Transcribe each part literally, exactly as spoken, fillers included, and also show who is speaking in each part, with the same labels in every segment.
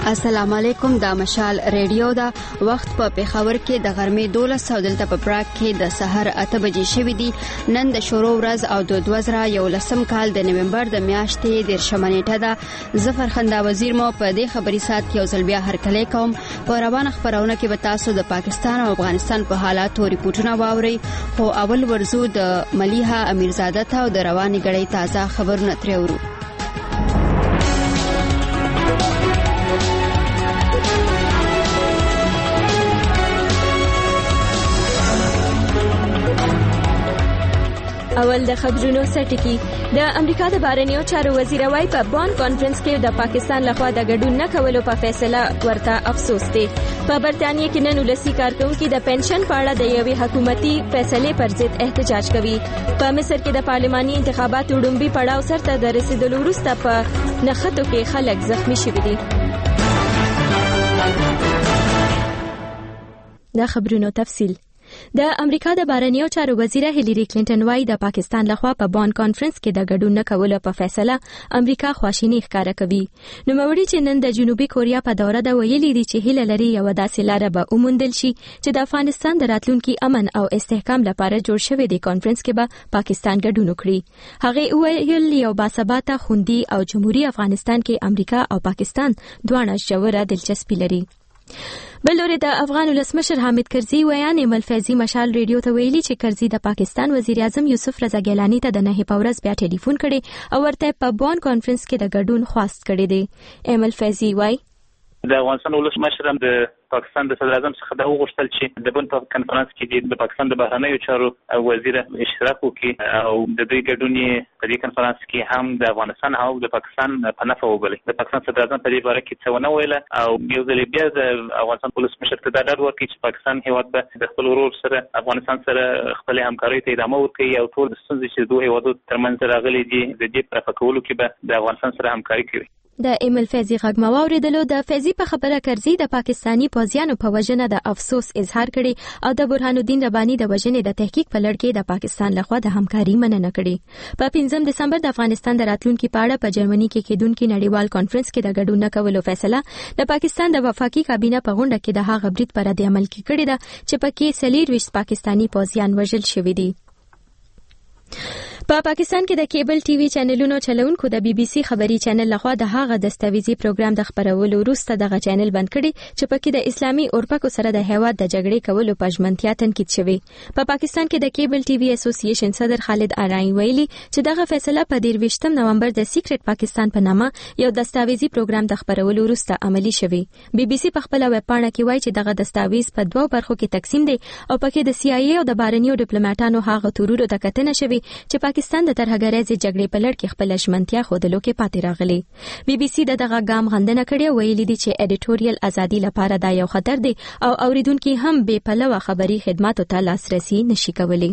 Speaker 1: السلام علیکم. دا مشال ریډیو دا وخت په پیښور کې د غرمې دولس او دلته په براک کې د سحر اته بجې شوې دي. نن د شروع ورځ او د دوه زره یولسم کال د نومبر د میاشتې دیرشمه نیټه ده. ظفر خندا وزیر مو په دې خبري سات کې یو ځل بیا هرکلی کوم. په روانه خبرونه کې به تاسو د پاکستان او افغانستان په حالاتو ریپورتونه واورئ، خو اول ورزو د ملیحه امیرزاده ته او د رواني غړي تازه خبرونه ترې اورو.
Speaker 2: اول د خبرونو سرټکی. د امریکا د بهرنیو چارو وزیر وايي په بان کانفرنس کې د پاکستان لخوا د ګډون نه کولو په فیصله ورته افسوس دی. په برتانیې کې نن ولسی کارکونکو د پنشن په اړه د یوې حکومتي فیصلې پر ضد احتجاج کوي. په مصر کې د پارلماني انتخاباتو ډومبي پړاو سرته د رسیدلو وروسته په نښتو کې خلک زخمی شوي دي. د خبرونو تفصیل. د امریکا د بهرنیو چارو وزیره هیلری کلینټن وايي د پاکستان لخوا په بان کانفرنس کې د ګډون نه کولو په فیصله امریکا خواشینی ښکاره کوي. نو موري چې نن د جنوبي کوریا په دوره د ویلي دي چې هیله لري یو داسې لاره به وموندل شي چې د افغانستان د راتلونکي امن او استحکام لپاره جوړ شوی دی کانفرنس کې به پاکستان ګډون وکړي. هغه ویل یو باثباته خوندي او جمهوریت افغانستان کې امریکا او پاکستان دواړه ژوره دلچسپي لري. بل لوري د افغان ولسمشر حامد کرزي ویان ایمل فیضی مشال ریډیو ته ویلي چې کرزي د پاکستان وزیر اعظم یوسف رضا ګیلانی ته د نه په ورځ بیا ټلیفون کړي او ورته په بان کانفرنس کې د ګډون خواست کړي دي. ایمل فیضی وايي
Speaker 3: د افغانستان ولسمشر هم د پاکستان د صدر اعظم څخه دا وغوښتل چې د بن کانفرنس کې د پاکستان د بهرنیو چارو وزیر اشتراک وکړي او د دې ګډون په دې کانفرنس کې هم د افغانستان او د پاکستان په نفع وبلي. د پاکستان صدر اعظم په دې باره کې څه ونه ویل او یو ځل بیا د افغانستان ولسمشر ته دا ډاډ ورکړي چې پاکستان هیواد به د خپل ورور سره افغانستان سره خپل همکاري ته ادامه ورکړي او ټول ستونزې چې دوه هیوادو ترمنځ راغلي دي د دې په رفع کې به د افغانستان سره همکاري کوي.
Speaker 2: د ایمل فیضی غږ مو واوریدلو. د فیضی په خبره کرزي د پاکستانی پوځیانو په وژنه د افسوس اظهار کړي او د برهان الدین رباني د وژنې د تحقیق په لړ کې د پاکستان لخوا د همکاري مننه کړي. په پنځم دسمبر د افغانستان د راتلونکي په اړه په جرمني کې کېدونکي نړیوال کانفرنس کې د ګډون نه کولو فیصله د پاکستان د وفاقي کابینه په غونډه کې د هغه برید پر رد عمل کې کړی ده چې پکې څلور پاکستانی پوځیان وژل شوي دي. په پا پاکستان کې د کیبل ټي وي چینلونو چلونکو د بي بي سي خبري چینل لخوا د هغه دستاویزي پروګرام د خبرولو وروسته دغه چینل بند کړي چې پکې د اسلامي اورپکو سره د هیواد د جګړې کولو په ژمنتیا تنقید شوی. په پا پاکستان کې د کیبل ټي وي اسوسییشن صدر خالد آرای ویلي چې دغه فیصله په دیرویشتم نومبر د سیکریټ پاکستان په نامه یو دستاویزي پروګرام د خبرولو وروسته عملی شوی. بي بي سي په خپل ویب پاڼه کې وایي چې دغه دستاویز په دوه برخو کې تقسیم دی او پکې د سی آی ای او د بهرنیو ډیپلوماټانو هغه تورونو د کتنه شوی چې پاکستان د ترهګرۍ جګړې په لړ کې خپل ژمنتیا خودلو کې پاتې راغلي. بي بي سي دغه ګام غندنه کړې ویلي دي چې اډیټوریل ازادي لپاره دا یو خطر دی او اوریدونکو هم بے پلوه خبري خدماتو ته لاسرسي نشي کولی.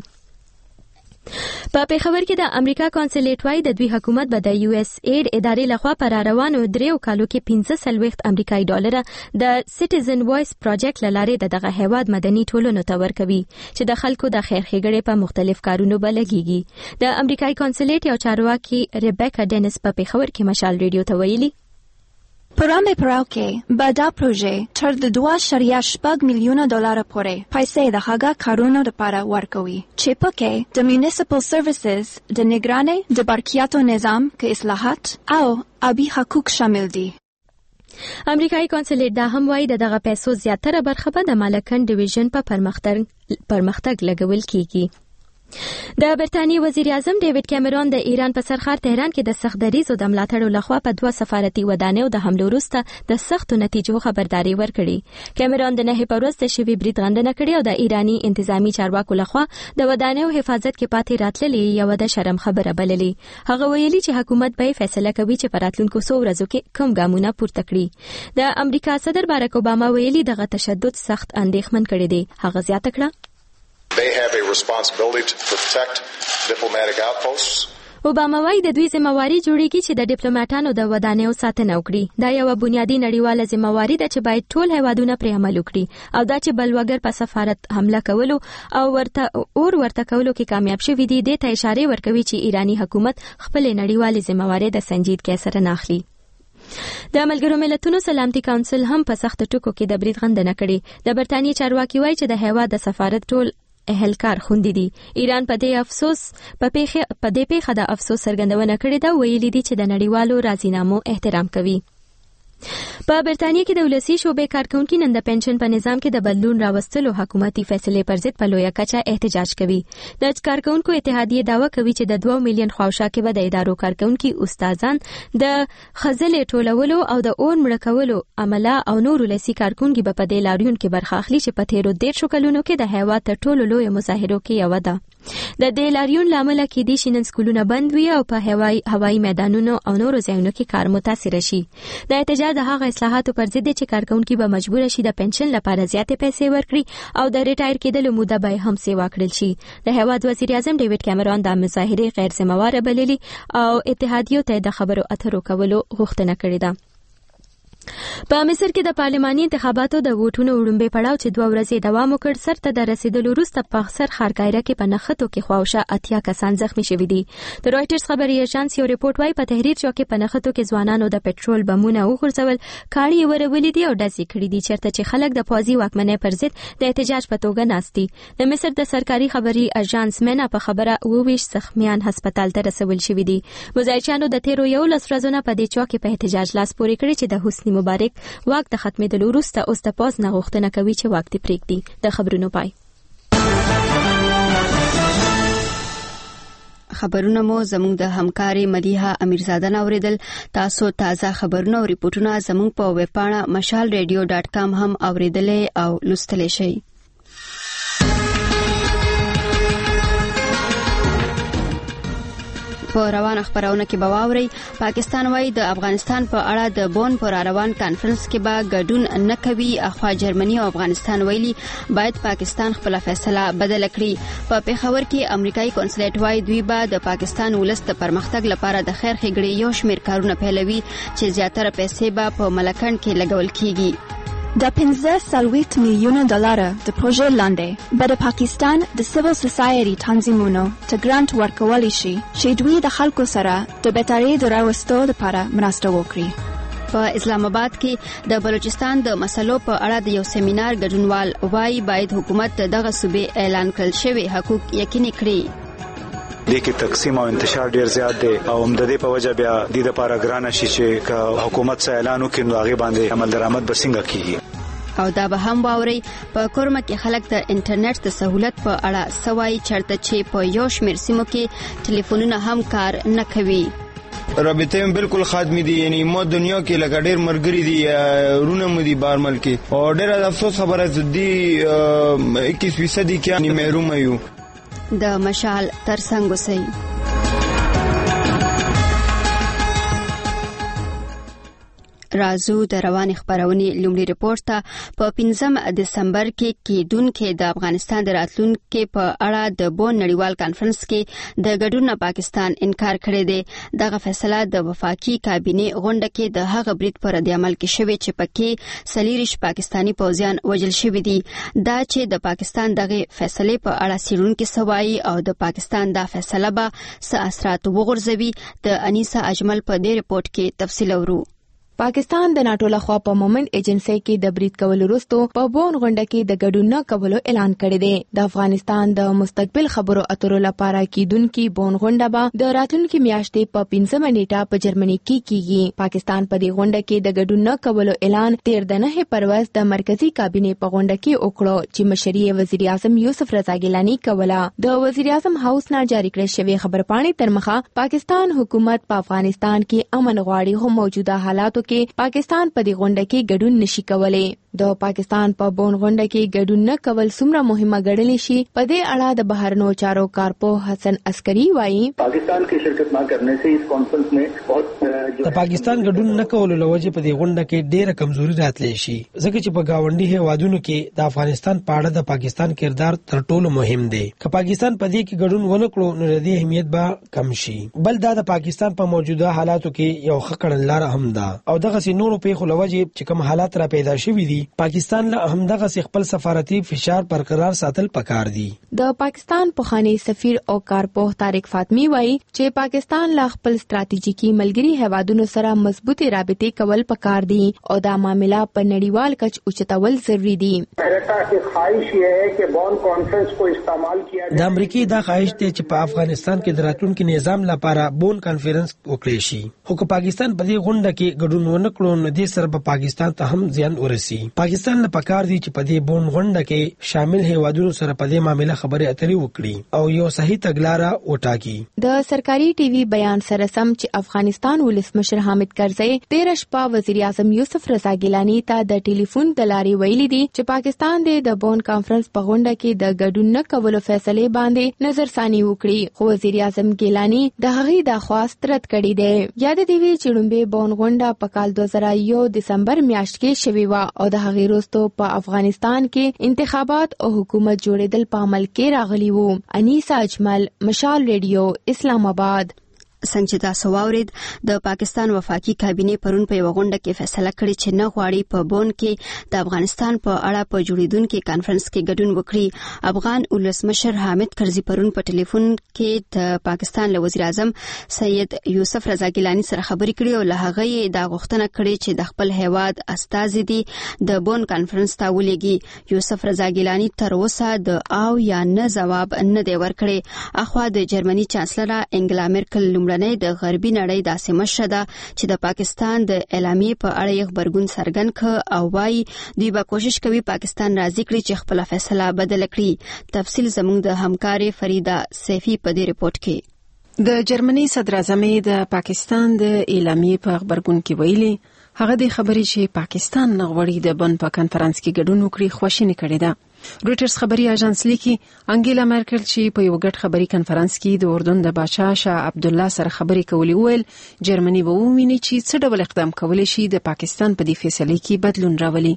Speaker 2: په پیښور کې د امریکا کونسلیټ وايي د دوی حکومت به د یو اس اید ادارې لخوا پر روانو دریو کالو کې پنځه سلويخت امریکایي ډالر د سټیزن وایس پروجیکټ لاره دغه هیواد مدني ټولنو ته ورکوي چې د خلکو د خیر ښېګړې په مختلف کارونو بلګيږي. د امریکایي کونسلیټ یو چارواکي ریبیکا ډینس په پیښور کې مشال ریډیو ته ویلي
Speaker 4: پرامه پراو کې به دا پروژه تر د دوه اعشاریه شپږ میلیونه ډالر پورې پیسې د هغه کارونو لپاره ورکوي چې پکې د میونسپل سرویسز د نگرانی د برقیاتو نظام کې اصلاحات او آبی حقوق شامل دي.
Speaker 2: امریکایي کونسلیټ دا هم وایي دغه پیسو زیاتره برخه به د مالکن ډیویژن په پرمختګ پرمختګ لګول کیږي. د برتانیې وزیر اعظم ډیوډ کیمرون د ایران په سرخار تهران کې د سخت دریزو د ملاتړو لخوا په دوه سفارتي ودانیو د حملو وروسته د سختو نتیجو خبرداري ورکړي. کیمرون د نه په ورځ د شوي برید غندنه کړې او د ایرانی انتظامی چارواکو لخوا د ودانیو حفاظت کې پاتې راتللې یو د شرم خبره بللې. هغه ویلي چې حکومت به فیصله کوي چې په راتلونکو څو ورځو کې کوم ګامونه پورته کړي. د امریکا صدر بارک اوباما ویلي دغه تشدد سخت اندېښمن کړی دی. هغه زیاته کړه
Speaker 5: They have a responsibility to protect diplomatic outposts.
Speaker 2: اوباما وايي د دوی ذمہواری جوړیږي چې د ډیپلوماټانو د ودانیو ساتنه وکړي. دا یو بنیادی نړیواله ذمہواری ده چې باید ټول هیوادونه پرې عمل وکړي او دا چې بلوګر په سفارت حمله کولو او ورته اور ورته کولو کې کامیاب شوی دی د ته اشاره ورکوي چې ایرانی حکومت خپل نړیوالې ذمہواری د سنجیدګۍ سره نه اخلي. د ملګرو ملتونو سلامتي کونسل هم په سخت ټکو کې د برید غندنه کړې. د برتانیې چارواکي وایي چې د هیواد د سفارت ټول اهلکار خوندې دي. ایران په دې افسوس په پیښه په دې پیښه د افسوس څرګندونه کړې ده، ویلي دي چې د نړیوالو راضینامو احترام کوي. په برتانیې کې د ولسی شوبې کارکونکو نن د پنشن په نظام کې د بدلون راوستلو حکومتي فیصلې پر ضد په لویه کچه احتجاج کوي. د کارکونکو اتحادیه دعوه کوي چې د دوه میلیون خواوشا کې به د ادارو کارکونکو استادان د خزلې ټولولو او د اور مړ کولو عمله او نور ولسی کارکونکو به په دې لاریون کې برخه اخلي چې په تیرو ډیر شو کلونو کې د هیواد تر ټولو لوی مظاهرو کې یو ده. د دې لاریون لامل کې دي چې نن سکولونه بند وي او په هوایي هوایي میدانونو او نورو ځایونو کې کار متاثر شي. د احتجاج د هغه اصلاحاتو پر ضد چې کارکونکو به مجبور شي د پنشن لپاره زیاتې پیسې ورکړي او د ریټایر کېدلو موده به هم سیوا کړل شي. د هیواد وزیر اعظم ډیوډ کیمرون د مظاهرې غیر ذمہواره بللي او اتحادیو ته د خبرو اترو کولو غوښتنه کړې ده. په مصر کې د پارلماني انتخاباتو د ووټونو وړاندې پړاو چې دوه ورځې دوام وکړ سرته د رسیدلو وروسته په اکثر ښارګایره کې په نښتو کې خواوشا اتیا کسان زخمی شوي دي. د رويټرز خبري ایجنس یو ریپورت وايي په تحریر چوک په نښتو کې ځوانانو د پېټرول بمونه وغورځول، کاڼي ورولې دي او ډزې کړې دي چېرته چې خلک د پوځي واکمنۍ پر ضد د احتجاج په توګه ناست دي. د مصر د سرکاري خبري ایجنس مینا په خبره اوویش زخمیان هسپتال ته رسول شوي دي. مظاهرچیانو د تیرو یو لس ورځې په دې چوک په احتجاج لاس پورې کړی چې د حسنی مبارک واک د ختمېدلو وروسته اوس د پاس نه غوښتنه کوي چې واک دې پرېږدي. د خبرونو پای.
Speaker 1: خبرونه مو زموږ د همکاري مدیحه امیرزاده اوریدل. تاسو تازه خبرونه او ریپورتونه زموږ په ویب پاڼه مشال ریډیو ډاټ کام هم اوریدلې او لوستلې شئ. په روان خبرونه کې به واوري پاکستان وايي د افغانستان په اړه د بون پر روان کانفرنس کې به ګډون نه کوي. اخوا جرمني او افغانستان ویلي باید پاکستان خپل فیصله بدل کړي. په پیښور کې امریکایي کنسولیټ وايي دوی به د پاکستان ولس د پرمختګ لپاره د خیر ښېګړې یو شمېر کارونه پیلوي چې زیاتره پیسې به په ملکند کې لګول کیږي.
Speaker 4: د پنځه څلوېښت میلیونه ډالره د پروژې لاندې به د پاکستان د سیول سوسایټي تنظیمونو ته ګرانټ ورکولی شي چې دوی د خلکو سره د بېکارۍ د راوستو لپاره مرسته وکړي.
Speaker 1: په اسلام آباد کې د بلوچستان د مسلو په اړه د یو سیمینار ګډونوال وایي باید حکومت دغه صوبې اعلان کړل شوی حقوق یقیني کړي.
Speaker 6: دې کې تقسیم او انتشار ډیر زیات دی او د دې په وجه بیا د لپاره ګران شي چې حکومت څخه اعلان وکړي نو هغه باندې عمل درآمد به څنګه کیږي.
Speaker 1: او دا به هم واوري په کورمه کې خلک د انټرنیټ د سہولت په اړه سوای چرته چې په یو شمېر سیمو کې ټلیفونونه هم کار نه کوي.
Speaker 7: رابطه هم بالکل خادمي دي، یعنی مو دنیا کې لکه ډېر مرګري دي رونه مو دي بارمل کې او ډېر افسوس خبره زدي اکیس فیصد کې نه محروم یو.
Speaker 1: د مشال ترڅنګ وسي. رازو د روان خبرونې لومړی ریپورت ته په پنځم دسمبر کې کېدونکو د افغانستان د راتلونکو په اړه د بون نړیوال کانفرنس کې د ګډون پاکستان انکار کړی دی. دغه فیصله د وفاقي کابینې غونډه کې د هغه برید پر رد عمل کې شوی چې پکې سلیریش پاکستانی پوځیان وژل شوی دي. دا چې د پاکستان دغه فیصله په اړه سیرونکو سوای او د پاکستان د فیصله به څه اثرات وغورځوي د انیسا اجمل په دې ریپورت کې تفصیل اورو.
Speaker 8: پاکستان د ناټو لخوا په مومنت ایجنسی کې د برید کولو وروسته په بون غونډه کې د ګډون نه کولو اعلان کړی دی. د افغانستان د مستقبل خبرو اترو لپاره کېدونکې بون غونډه به د راتلونکي میاشتې په پنځمه نیټه په جرمني کې کیږي. پاکستان په دې غونډه کې د ګډون نه کولو اعلان تیر د نهه پرويز د مرکزی کابینې په غونډه کې وکړو چې مشري وزیر اعظم یوسف رضا ګیلانی کوله. د وزیر اعظم هاوس نه جاری کړل شوی خبرپاڼې تر مخه پاکستان حکومت په افغانستان کې امن غواړي، خو موجوده حالاتو کې پاکستان په دې غونډه کې ګډون نشي کولای. د پاکستان په بون غونډه کې ګډون نه کول څومره مهمه ګڼل شي په دې اړه د بهرنیو چارو کارپو حسن عسکری وایي
Speaker 9: پاکستان کې شرکت نه کرنے سے اس کانفرنس میں بہت
Speaker 10: د پاکستان ګډون نه کول لوجه په دې غونډه کې ډېره کمزوري راتلی شي ځکه چې په گاونډي هیوادونو کې د افغانستان په اړه د پاکستان کردار تر ټولو مهم دی. که پاکستان په دې کې ګډون ونه کړو نو د دې اهمیت به کم شي. بل دا د پاکستان په موجوده حالاتو کې یو ښه کړنلار هم ده او دغه سي نورو پیښو لوجه چې کوم حالات را پیدا شوي دي پاکستان له همدغه خپل سفارتي فشار برقرار ساتل پکار دي.
Speaker 8: د پاکستان پخوانی سفیر او کارپوه طارق فاطمی وایي چې پاکستان له خپل ستراتیژیکي ملګري هیوادونو سره مضبوطې رابطې کول پکار دي او دا معاملہ په نړیوال کچ اوچتول ضروری دي.
Speaker 10: د امریکای دا خواهش دی چې په افغانستان کې د راتلونکي نظام لپاره بون کانفرنس وکړي شي. خو که پاکستان په دې غونډه کې ګډون ونه کړي نو دې سره په پاکستان ته هم زیان ورسي. پاکستان له پکار دی چې په دې بون غونډه کې شامل هیوادونو سره په دې معاملې خبرې اترې وکړي او یو صحیح تګلارې وټاکي.
Speaker 8: د سرکاري ټي وي بیان سره سم چې افغانستان ولسمشر حامد کرزي تیره شپه وزیر اعظم یوسف رضا ګیلانی ته د ټلیفون د لارې ویلي دي چې پاکستان د بون کانفرنس په غونډه کې د ګډون نه کولو فیصله باندې نظر ثاني وکړي. خو وزیر اعظم ګیلانی د هغې د خواست رد کړی دی. یاد دی وی چې لومبه بون غونډه په کال دوه زره یو دسمبر میاشت کې شوې و او د هغې وروسته په افغانستان کې انتخابات او حکومت جوړېدل په عمل کې راغلي وو. انیسا اجمل، مشال ریډیو، اسلام آباد.
Speaker 1: څنګه چې تاسو واورید د پاکستان وفاقي کابینه پرون په یو غونډه کې فیصله کړې چې نه غواړي په بون کې د افغانستان په اړه په جوړیدونکو کانفرنس کې ګډون وکړي. افغان ولسمشر حامد کرزي پرون په ټلیفون کې د پاکستان له وزیر اعظم سید یوسف رضا ګیلانی سره خبرې کړې او له هغه یې دا غوښتنه کړې چې د خپل هیواد استازي دي د بون کانفرنس ته ولېږي. یوسف رضا ګیلانی تر اوسه د او یا نه جواب نه دی ورکړی. اخوا د جرمني چانسلر انګلا مرکل لومړنۍ د غربي نړۍ داسې مشره ده چې د پاکستان د اعلامیې په اړه یې غبرګون څرګند کړ او وايي دوی به کوشش کوي پاکستان راضي کړي چې خپل فیصله بدل کړي. تفصیل زموږ د همکارې فریدا سیفی په دې رپورت کې.
Speaker 11: د جرمني صدر اعظم د پاکستان د اعلامیې په خبرګون کې ویلي هغه د خبرې چې پاکستان نه غواړي د بن په کانفرنس کې ګډون وکړي خوشینه کړې ده. رويټرز خبري اژانس لیکي انګیلا مرکل چې په یو ګډ خبري کانفرنس کې د اردن د بادشاه شاه عبد الله سره خبرې کولې ویل جرمني به وویني چې څه ډول اقدام کولی شي د پاکستان په دې فیصله کې بدلون راولي.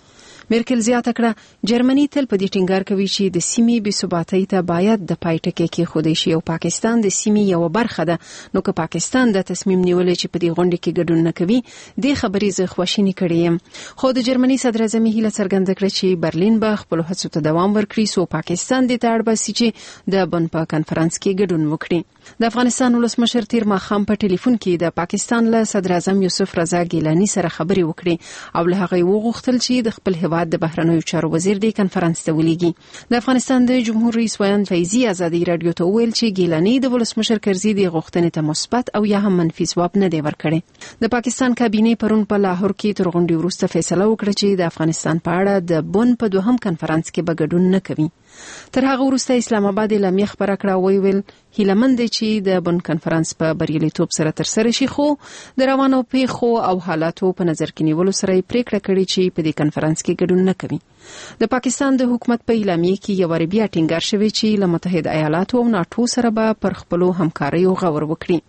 Speaker 11: مرکل زیاته کړه جرمني تل په دې ټینګار کوي چې د سیمې بې ثباتۍ ته باید د پای ټکی کې خودي شي او پاکستان د سیمې یو برخه ده. نو که پاکستان د تصمیم نیولې چې په دې غونډه کې ګډون نه کوي د خبرې زه خوشینی کړم. خو د جرمني صدر اعظم هیله څرګنده کړه چې برلین به خپل هڅو ته دوام ورکړي سو پاکستان د تاړ بسي چې د بن په کانفرنس کې ګډون وکړي. د افغانستان ولسمشر تیر ماخام په ټلیفون کې د پاکستان له صدر اعظم یوسف رضا ګیلانی سره خبرې وکړي او له هغه وغوښتل چې د خپل هیواد د بهرنیو چارو وزیر د کانفرنس ته ولېږي. د افغانستان د جمهور رئیس ویان فیضی ازادي رادیو ته ویل چې ګیلانی د ولسمشر کرزي د غوښتنې ته مثبت او یا هم منفي ځواب نه دی ورکړی. د پاکستان کابینه پرون په لاهور کې تر غونډې وروسته فیصله وکړه چې د افغانستان په اړه د بن په دوهم کانفرنس کې به ګډون نه کوي. تر هغه وروسته اسلام آباد اعلامیه خبره کړه وی ویل هیلمن دی چې د بن کانفرنس په بریالیتوب سره تر سره شي خو د روانو پیښو او حالاتو په نظر کې نیولو سره پریکړه کړې چې په دې کانفرنس کې ګډون نه کوي. د پاکستان د حکومت په اعلامیه کې یو بیا ټینګار شوی چې له متحده ایالاتو او ناتو سره به پر خپلو همکاریو غور وکړي.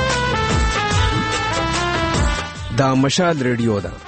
Speaker 12: دا مشال ریډیو ده.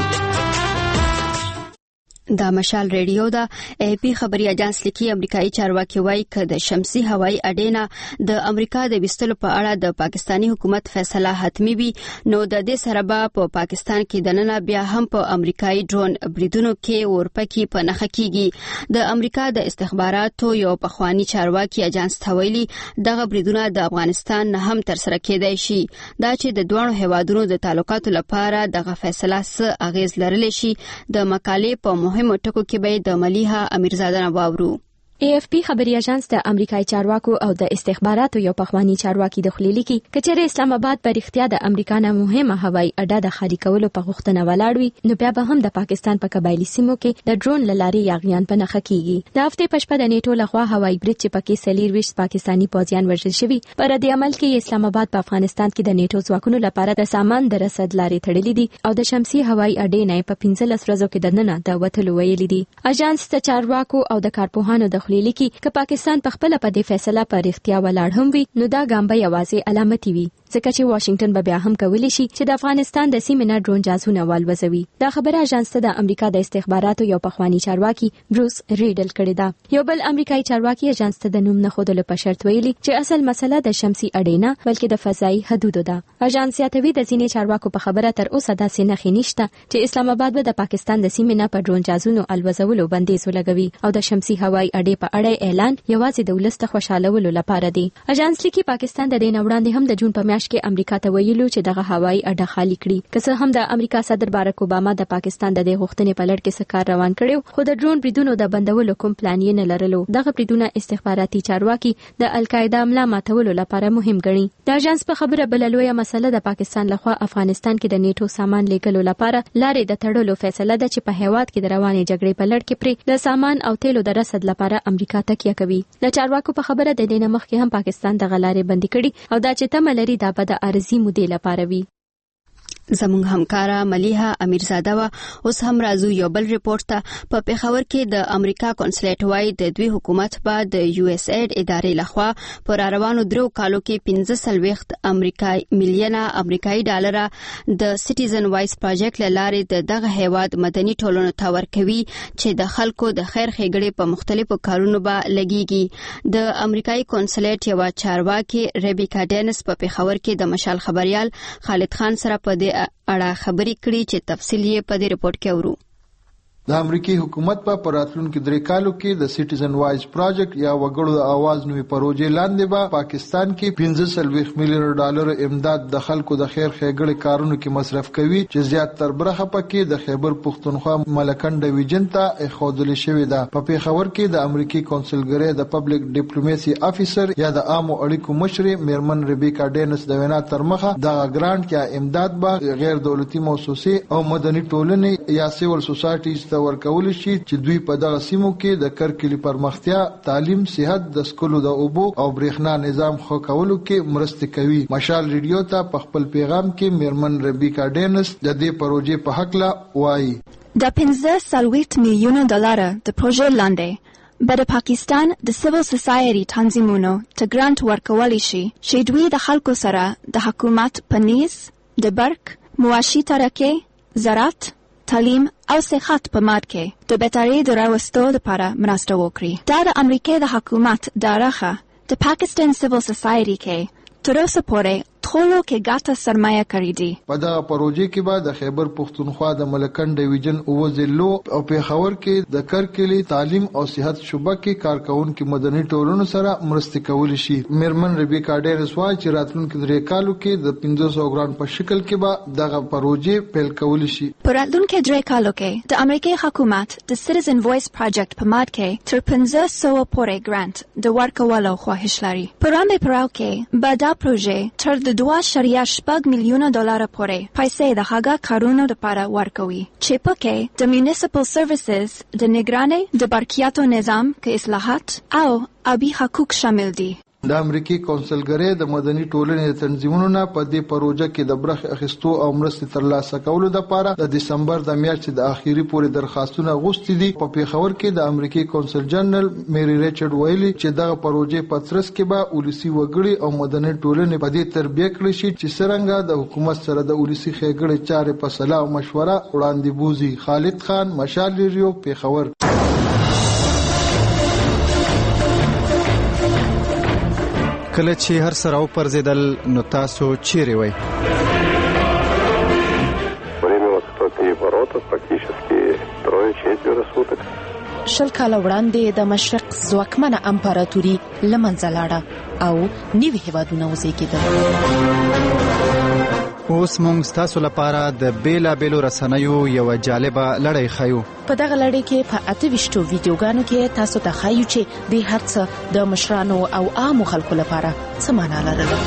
Speaker 1: دا مشال ریډیو دا ای پی خبري اژانس لیکي امریکایي چارواکي وایي چې د شمسي هوایي اډې د امریکا د وستلو په اړه د پاکستانی حکومت فیصله حتمی وي نو د دې سره به په پاکستان کې د نن بیا هم په امریکایي ډرون بریدونو کې ورپکې په نخ کېږي. د امریکا د استخباراتو یو پخوانی چارواکي اژانس ثویلی دغه بریدونه د افغانستان نه هم تر سره کېدای شي دا چې د دوه هیوادونو د تعلقاتو لپاره دغه فیصله څه اغیز لرلی شي. د مقالې په مهمو ټکو کې به د ملیحه امیرزاده نواورو.
Speaker 2: ای اف پی خبري اژانس د امریکایي چارواکو او د استخباراتو یو پخوانی چارواکي د خلیلی کې کچره اسلام آباد پر اختیار د امریکا نه مهمه هوایي اډه د خالي کولو په غوښتنه ولاړوي نو بیا به هم د پاکستان په قبایلی سیمو کې د ډرون لاري یاغیان په نخ کېږي. د هفته پښپا د نیټو لخوا هوایي برید چې پکې سلیر ویش پاکستانی پوځیان وژل شوي پر دې عمل کې اسلام آباد په افغانستان کې د نیټو ځواکونو لپاره د سامان د رسد لاري تړلې دي او د شمسي هوایي اډې نه په پنځلس ورځو کې د نن د وټلو ویلي دي. اژانس د چارواکو او د کارپوهانو د خلیلی کې ک پاکستان په خپل په دې فیصله پر اختیار ولاړ هم وي نو دا ګام به یوازې علامتي وي ځکه چې واشنگټن به بیا هم کولی شي چې د افغانستان د سیمې نه ډرون جاسونه والوزوي. دا خبره اژانس ته د امریکا د استخباراتو یو پخوانی چارواکي بروس ریډل کړی دا. یو بل امریکایي چارواکي اژانس ته د نوم نه خودلو په شرط ویلي چې اصل مسله د شمسي اډې نه بلکې د فضایي حدودو ده. اژانس یاتوي د ځینې چارواکو په خبره تر اوسه داسې نښې نشته چې اسلام آباد به د پاکستان د سیمې نه په ډرون جاسونو الوزولو بندیز ولګوي او د شمسي هوایي اډې په اړه اعلان یوازې د ولس ته خوشالولو لپاره دی. اژانس لیکي پاکستان د دې نه وړاندې هم د جون په میاشت کې امریکا ته ویلو چې دغه هوایي اډه خالی کړي. که څه هم د امریکا صدر بارک اوباما د پاکستان د دې غوښتنې په لړ کې څه کار روان کړي خو د ډرون بریدونو د بندولو کوم پلان یې نه لرلو. دغه بریدونه استخباراتي چارواکي د القاعده ملا ماتولو لپاره مهم ګڼي. د اژانس په خبره بل لویه مسله د پاکستان لخوا افغانستان کې د نیټو سامان لیږلو لپاره لارې د تړلو فیصله ده چې په هیواد کې د روانې جګړې په لړ کې پرې د سامان او تیلو د رسد لپاره امریکا تکیه کوي. د چارواکو په خبره د دې نه مخکې هم پاکستان د غلارې بندي کړي او دا چې تمه لري دا به د ارزي مودې لپاره وي. زموږ همکارا ملیحه امیرزاده وا اوس هم راځو یو بل ریپورت ته. په پیښور کې د امریکا کنسولیټ وايي د دوی حکومت به د یو اس اید ادارې لخوا پر روانو درو کالو کې پنځه سلويخت امریکایي میلیونه امریکایي ډالر د سټیزن وایس پروجیکټ لاره د دغه هیواد مدني ټولنو ته ورکوي چې د خلکو د خیر ښېګړې په مختلفو کارونو به لګيږي. د امریکایي کنسولیټ یو چارواکي ریبیکا ډینس په پیښور کې د مشال خبريال خالد خان سره په دې اړه خبرې کړي چې تفصیل یې په دې رپورت کې اورو.
Speaker 13: د امریکای حکومت په راتلونکو درې کالو کې د سټیزن وایز پروجیکټ یا وګړو د आवाज نوې پروژې لاندې به پاکستان کې پنځه سلويخت میلیون ډالر امداد د خلکو د خیر ښېګړې کارونو کې مصرف کوي چې زیات تر برخه پکې د خیبر پختونخوا ملکن ډیویژن ته اخودل شوې ده. په پیښور کې د امریکای کونسلګری د پبلک ډیپلوماسي افیسر یا د عامو اړیکو مشر میرمن ریبیکا ډینس د وینا تر مخه د ګرانټ یا امداد به غیر دولتي مؤسسې او مدني ټولنې یا سیول سوسایټیز ورکول شي چې دوی په دغه سیمو کې د کرکلي پرمختیا، تعلیم، صحت، د سکولو د اوبو او برېښنا نظام ښه کولو کې مرسته کوي. مشال ریډیو ته په خپل پیغام کې میرمن ریبیکا ډینس د دې پروژې په حق لا وایي.
Speaker 4: د پنځه سلويخت میلیونه ډالر د پروژې لاندې به د پاکستان د سیویل سوسایټي تنظیمونو ته ګرانټ ورکولی شي چې دوی د خلکو سره د حکومت په نیز د برق، معاشي ترقۍ، زراعت، تعلیم او صحت په ماد کې د بهترۍ د راوستو لپاره مرسته وکړي. دا د امریکا د حکومت د راخه د پاکستان سیویل سوسایټي کې تر اوسه پورې ټولو کې ګټه سرمایه کړې دي.
Speaker 13: په دغه پروژې کې به د خیبر پختونخوا د ملکن ډیویژن او ضلعو او پیښور کې د کرکلي تعلیم او صحت شعبه کې کارکونکو مدني ټولنو سره مرسته کول شي. میرمن ریبیکا ډینس وايي چې راتلونکو درې کالو کې د پنځه سوه ګرانټ په شکل کې به دغه پروژې پیل کول شي.
Speaker 4: په راتلونکو درې کالو کې د امریکا حکومت د سټیزن وایس پروجیکټ په ماد کې تر پنځه سوه پورې ګرانټ د ورکولو خواهش لري. په رامبه پراو کې به دا پروژې تر د دوه شریعه شپږ میلیونه ډالر پورې پیسې د هغه کارونو لپاره ورکوي چې پکې د میونسپل سرویسز د نگرانۍ د برقیاتو نظام کې اصلاحات او آبي حقوق شامل دي.
Speaker 13: د امریکای کونسلګری د مدني ټولنې د تنظیمونو نه په دې پروژه کې د برخه اخیستو او مرستې ترلاسه کولو لپاره د دسمبر د میاشتې د اخیری پورې درخواستونه غوښتي دي. په پیښور کې د امریکای کونسل جنرال میری ریچارډ ویلي چې دغه پروژه په ترڅ کې به ولسی وګړي او مدني ټولنې په دې تربیه کړي شي چې څنګه د حکومت سره د ولسی ښېګړې چارې په صلاح او مشوره وړاندې بوزي. خالد خان، مشال ریډیو، پیښور.
Speaker 14: کله چې هر سره او پرزیدل نو تاسو چیرې وای؟
Speaker 15: شل کاله وړاندې د مشرق ځواکمنه امپراتوري له منځه لاړه او نوي هیوادونه وزېږېدل.
Speaker 14: اوس موږ تاسو لپاره د بیلا بیلو رسنیو یو جالبه لړۍ ښیو.
Speaker 15: په دغه لړۍ کې په اته ویشتو ویډیوګانو کې تاسو ته ښیو چې د هر څه د مشرانو او عامو خلکو لپاره څه معنا لرله.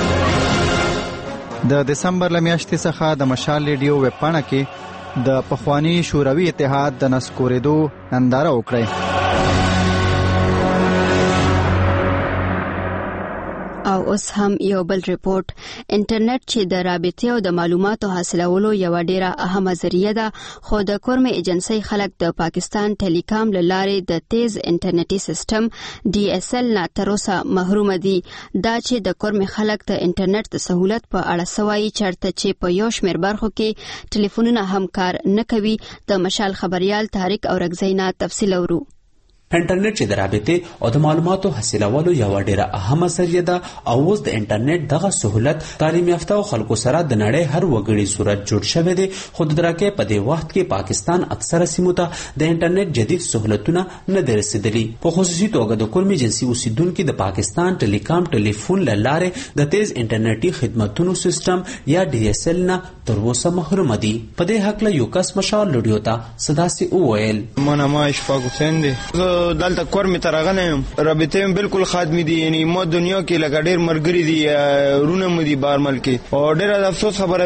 Speaker 14: د دسمبر له میاشتې څخه د مشال ریډیو ویب پاڼه کې د پخوانی شوروي اتحاد د نسکورېدو ننداره وکړئ.
Speaker 1: او اوس هم یو بل ریپورت. انټرنیټ چې د رابطې او د معلوماتو حاصلولو یو ډیره اهمه ذریعہ ده، خو د کورمې ایجنسی خلک د پاکستان ټیلیکام لاره د تیز انټرنیټي سیستم ډي اس ال نه تر اوسه محروم دي. دا چې د کورمې خلک د انټرنیټ د سہولت په اړه سوایي چرته چې په یو شمېر برخو کې ټلیفونونه هم کار نه کوي. د مشال خبريال طارق اورګزینا تفصیل اورو.
Speaker 16: انټرنیټ چې د رابطې او د معلوماتو حاصلولو یو ډیره اهمه ذریعہ ده او اوس د انټرنیټ دغه سہولت تعلیم یافته خلکو سره د نړۍ هر وګړي صورت جوړ شوی دی. خو د درکه په دې وخت کې پاکستان اکثره سیمو ته د انټرنیټ جدید سہولتونه نه دي رسیدلي. په خصوصي توګه د کورمې جنسي اوسیدونکو د پاکستان ټیلیکام ټلیفون لاره د تیز انټرنیټي خدماتو سیستم یا ډي اس ال نه تر اوسه محروم دي. په دې حق له یو کس مشال لډیو ته صداسي وویل.
Speaker 7: مونږه ما اشفاق حسین دی. دلته کور می ترغنه رابطه بالکل خادمي دي، یعنی مو دنیا کې لګ ډېر مرګري دي رونه مدي بارمل کې او ډېر د افسوس خبره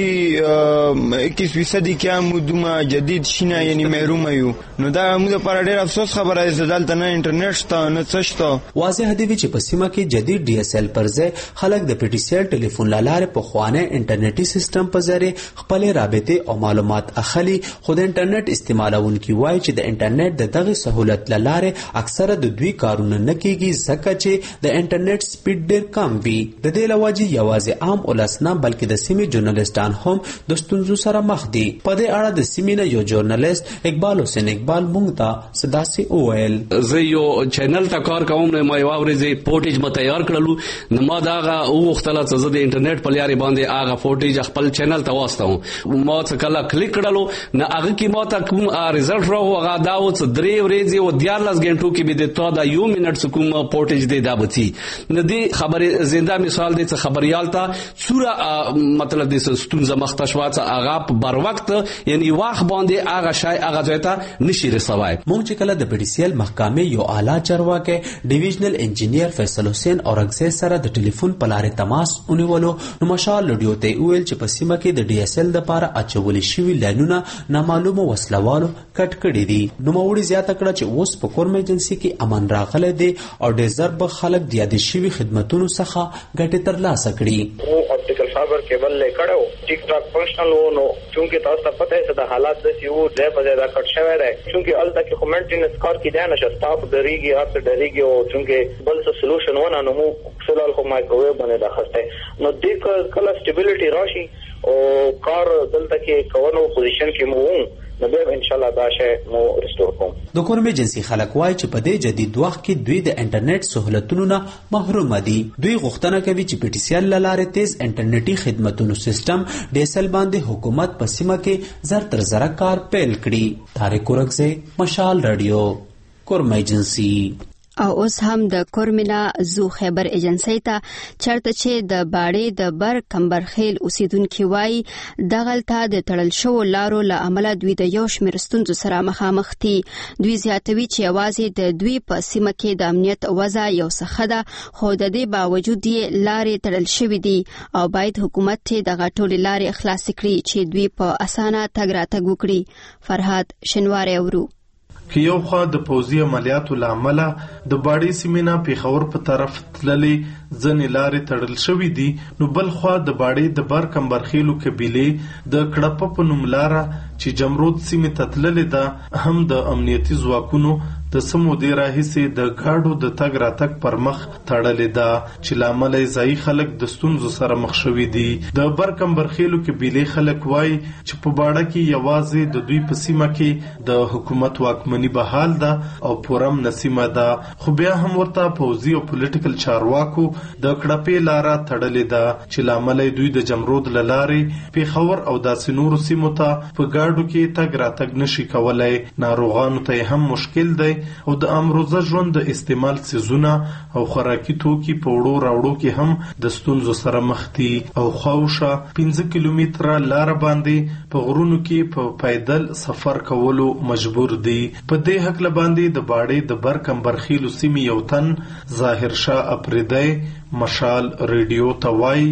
Speaker 7: زدي اکیس فیصد کې مودمه جدید شینه یعنی محروم یو. نو دا موږ پر ډېر افسوس خبره ده دلته نه انټرنیټ شته نه څه شته.
Speaker 16: واضح دی چې په سیمه کې جدید ډي اس ال پر ځای خلک د پی ټي سی ال ټلیفون لاره په خوانه انټرنیټي سیستم په ذریعہ خپل رابطه او معلومات اخلي. خو د انټرنیټ استعمالونکي وایي چې د انټرنیټ د دغه سہولت لاره اکثره د دوی کارونه نه کیږي ځکه چې د انټرنیټ سپیډ ډیر کم وي. د دې لوجه یوازې عام ولسنه بلکې د سیمې ژورنالیستان هم د ستونزو سره مخ دي. په دې اړه د سیمې نه یو ژورنالیست اقبال حسین اقبال مونږ ته صداسي وویل.
Speaker 17: زه یو چینل ته کار کوم، نو ما یو ورځ فوټیج ما تیار کړلو، نو ما دا هغه وختله چې زه د انټرنیټ په لارې باندې هغه فوټیج خپل چینل ته واستوم. ما څه کله کلیک کړلو نه هغه کې ما ته کوم ریزلټ راو، هغه دا و چې درې ورځې او دیارلس غنټو کې به د تو دا یو منټ کوم پورټیج دی دا بچي نه دی. خبره زنده مثال دی چې خبريال ته صوره مطلب د ستونزه مختشوات هغه بر وخت یعنی واخ باندې هغه شای هغه ځای ته نشي رسوي.
Speaker 16: مونږ چې کله د پی ټي سی ال محکمې یو اعلی چارواکي ډیویژنل انجینیر فیصل حسین اورګزی سره د ټلیفون په لارې تماس ونیولو، نو مشال لډیو ته ویل چې په سیمه کې د ډي اس ال لپاره اچول شوی لاینونه نامعلومه وسلوالو کټ کړي دي. نو موري زیاته کړه چې اوس په کورمې ایجنسی کې امن راغلی دی او ډېر ضرب خلک د یاد شوي خدمتونو څخه ګټې ترلاسه کړي.
Speaker 18: اپټیکل فایبر کیبل لې کړو ټیک ټاک فنکشنل و، نو چونکه تاسو ته پته ہے چې حالات د سیو ځای په ځای دا کټ شوی دی، چونکه الته کې کومنټینس کار کې دی نه شتاف دریږي اپ دریږي او چونکه بل څه سولوشن ونه نو مو فلال خو مایکروویو باندې راخسته نو د کله سټیبیلیټي راشي او کار دلته کې کوونو پوزیشن کې مو نو به ان شاء الله دا شی مو ریسټور کوم.
Speaker 16: د کورمې جنسي خلک وایي چې په دې جدید وخت کې دوی د انټرنیټ سہولتونو نه محروم دي. دوی غوښتنه کوي چې پی ټي سی ال لاره تیز انټرنیټي خدماتو سیستم ډي اس ال باندې حکومت په سیمه کې زر تر زر کار پیل کړي. طارق اورګزی، مشال رادیو، کورمې جنسي.
Speaker 1: او اوس هم د کورمینا زو خیبر ایجنسی ته چرته چې د باړې د بر کمبرخیل اوسیدونکو وای دغلته د تړل شو لارو له عمله دوی د یو شمېر ستونزو سره مخامخ دي. دوی زیاتوي چې یوازې د دوی په سیمه کې د امنیت وضع یو څه ده، خو د دې باوجود یې لارې تړل شوې دي او باید حکومت ته دغه ټولې لارې خلاص کړي چې دوی په اسانه تګ راتګ وکړي. فرهاد شنواری اورو.
Speaker 19: که یو خوا د پوځي عملیاتو لامل د باړې سیمې نه پیښور په طرف تللې ځنې لارې تړل شوې دي، نو بل خوا د باړې د بر کمبرخیلو قبیلې د کړپه په نوم لاره چې جمرود سیمې ته تللې ده هم د امنیتي ځواکونو د سمو دی راهیسې د ګاډو د تګ راتګ پر مخ تړلې ده چې لامل یې ځایي خلک د ستونزو سره مخ شوي دي. د بر کمبرخیلو قبیلې خلک وایي چې په باړه کې یوازې د دوی په سیمه کې د حکومت واکمني بحال ده او پورم نسیمه ده، خو بیا هم ورته پوځي او پولیټیکل چارواکو د کړپې لاره تړلې ده چې لامل یې دوی د جمرود له لارې پیښور او داسې نورو سیمو ته په ګاډو کې تګ راتګ نشي کولی. ناروغانو ته هم مشکل دی او د امروزه ژوند د استعمال سيزونه او خوراکي توکي په وړو راوړو کې هم د ستونزو سره مخ دي او خواوشه پنځه کیلومتره لار باندې په غرونو کې په پایدل سفر کولو مجبور دي. په دې حق باندې د باړې د بر کمبرخیلو سیمې یو تن ظاهر شاه اپریدی مشال ریډیو توای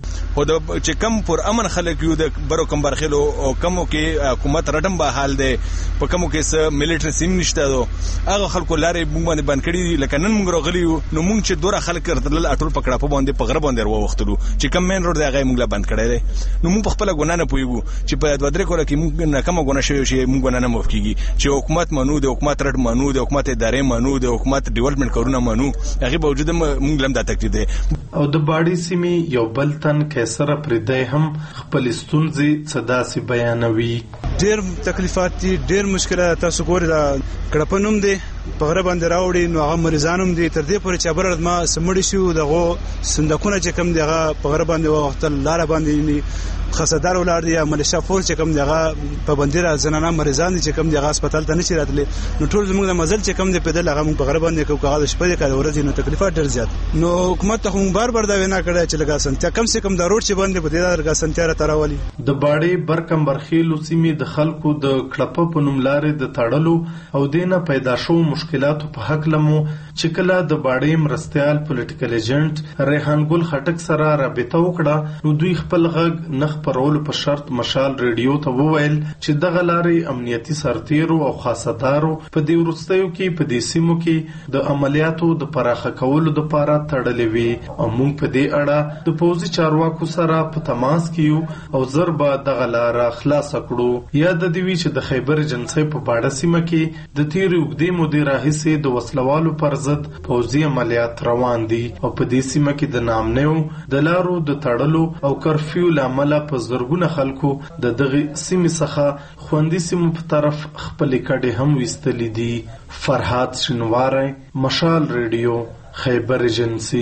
Speaker 20: خو د چې کم پر امن خلک یو د برو کم برخلو او کمو کې حکومت رټم به حال دی په کمو کې س ملټری سیم نشته دو هغه خلکو لارې موږ باندې بند کړی لکه نن موږ راغلی نو موږ چې دوره خلک راتلل اټول پکړه په باندې په غره باندې ورو وختلو چې کم مین روډ دی هغه موږ لا بند کړی دی نو موږ په خپل ګنا نه پویګو چې په دوه درې کوله کې موږ نه کومه ګنا شوی شي موږ نه مف کیږي چې حکومت منو د حکومت رټ منو د حکومت ادارې منو د حکومت ډیولپمنٹ کارونه منو هغه باوجود موږ لم د تکلیف دی
Speaker 19: او د باډي سیمې یو بل تن کیسره پرې هم خپل ستونزې صدا سي بیانوي
Speaker 21: ډېر تکلیفات دي ډېر مشکلات تاسو ګورئ دا کړپنوم دي په غره باندې راوړي نو هغه مریضانوم دي تر دې پورې چې ابرد ما سمړی شو دغه صندوقونه چې کم دغه په غره باندې وختل لار باندې خصدار ولر دي ملیشیا فورس چې کم دغه په بندره زنانه مریضان دي چې کم دغه هسپتال ته نشي راتلي نو ټول زموږ د مزل چې کم دي په دغه موږ په غره باندې کوو کاغذ شپه کې ورځي نو تکلیفات ډېر زیات نو حکومت ته هم بار بار دا وینا کړی چې لګا سنتیا کم سے کم د روډ چې باندې په دې درګه سنتیا تراولي
Speaker 19: د باډي برکم برخیلو سیمې د خلکو د کړپ په نوم لارې د تړلو او دینه پیدا شو مشکلاتو په حق لمو چې کله د باډي مرستيال پولیټیکل ایجنټ ریحان ګل خټک سره رابطه وکړه نو دوی خپل غږ نخ پرول په شرط مشال ریډیو ته وویل چې دغه لارې امنیتي سرتیرو او خاصدارو په دې ورستیو کې په دې سیمو کې د عملیاتو د پراخه کولو لپاره تړلې وي او موږ په دې اړه د پوزي چارواکو سره په تماس کې او ضربه دغه لار خلاص کړو یا د دوی چې د خیبر جنسي په باډه سیمه کې د تیر وګدې مودې راهیسې د وسلوالو پر ضد پوزي عملیات روان دي او په دې سیمه کې د نامنو د لارو د تړلو او کرفیو لامل په زرګونه خلکو د دغه سیمې څخه خوندي سیمو په طرف خپل کډې هم وستلې دي فرحات شنواری مشال ریډیو خیبر جنسي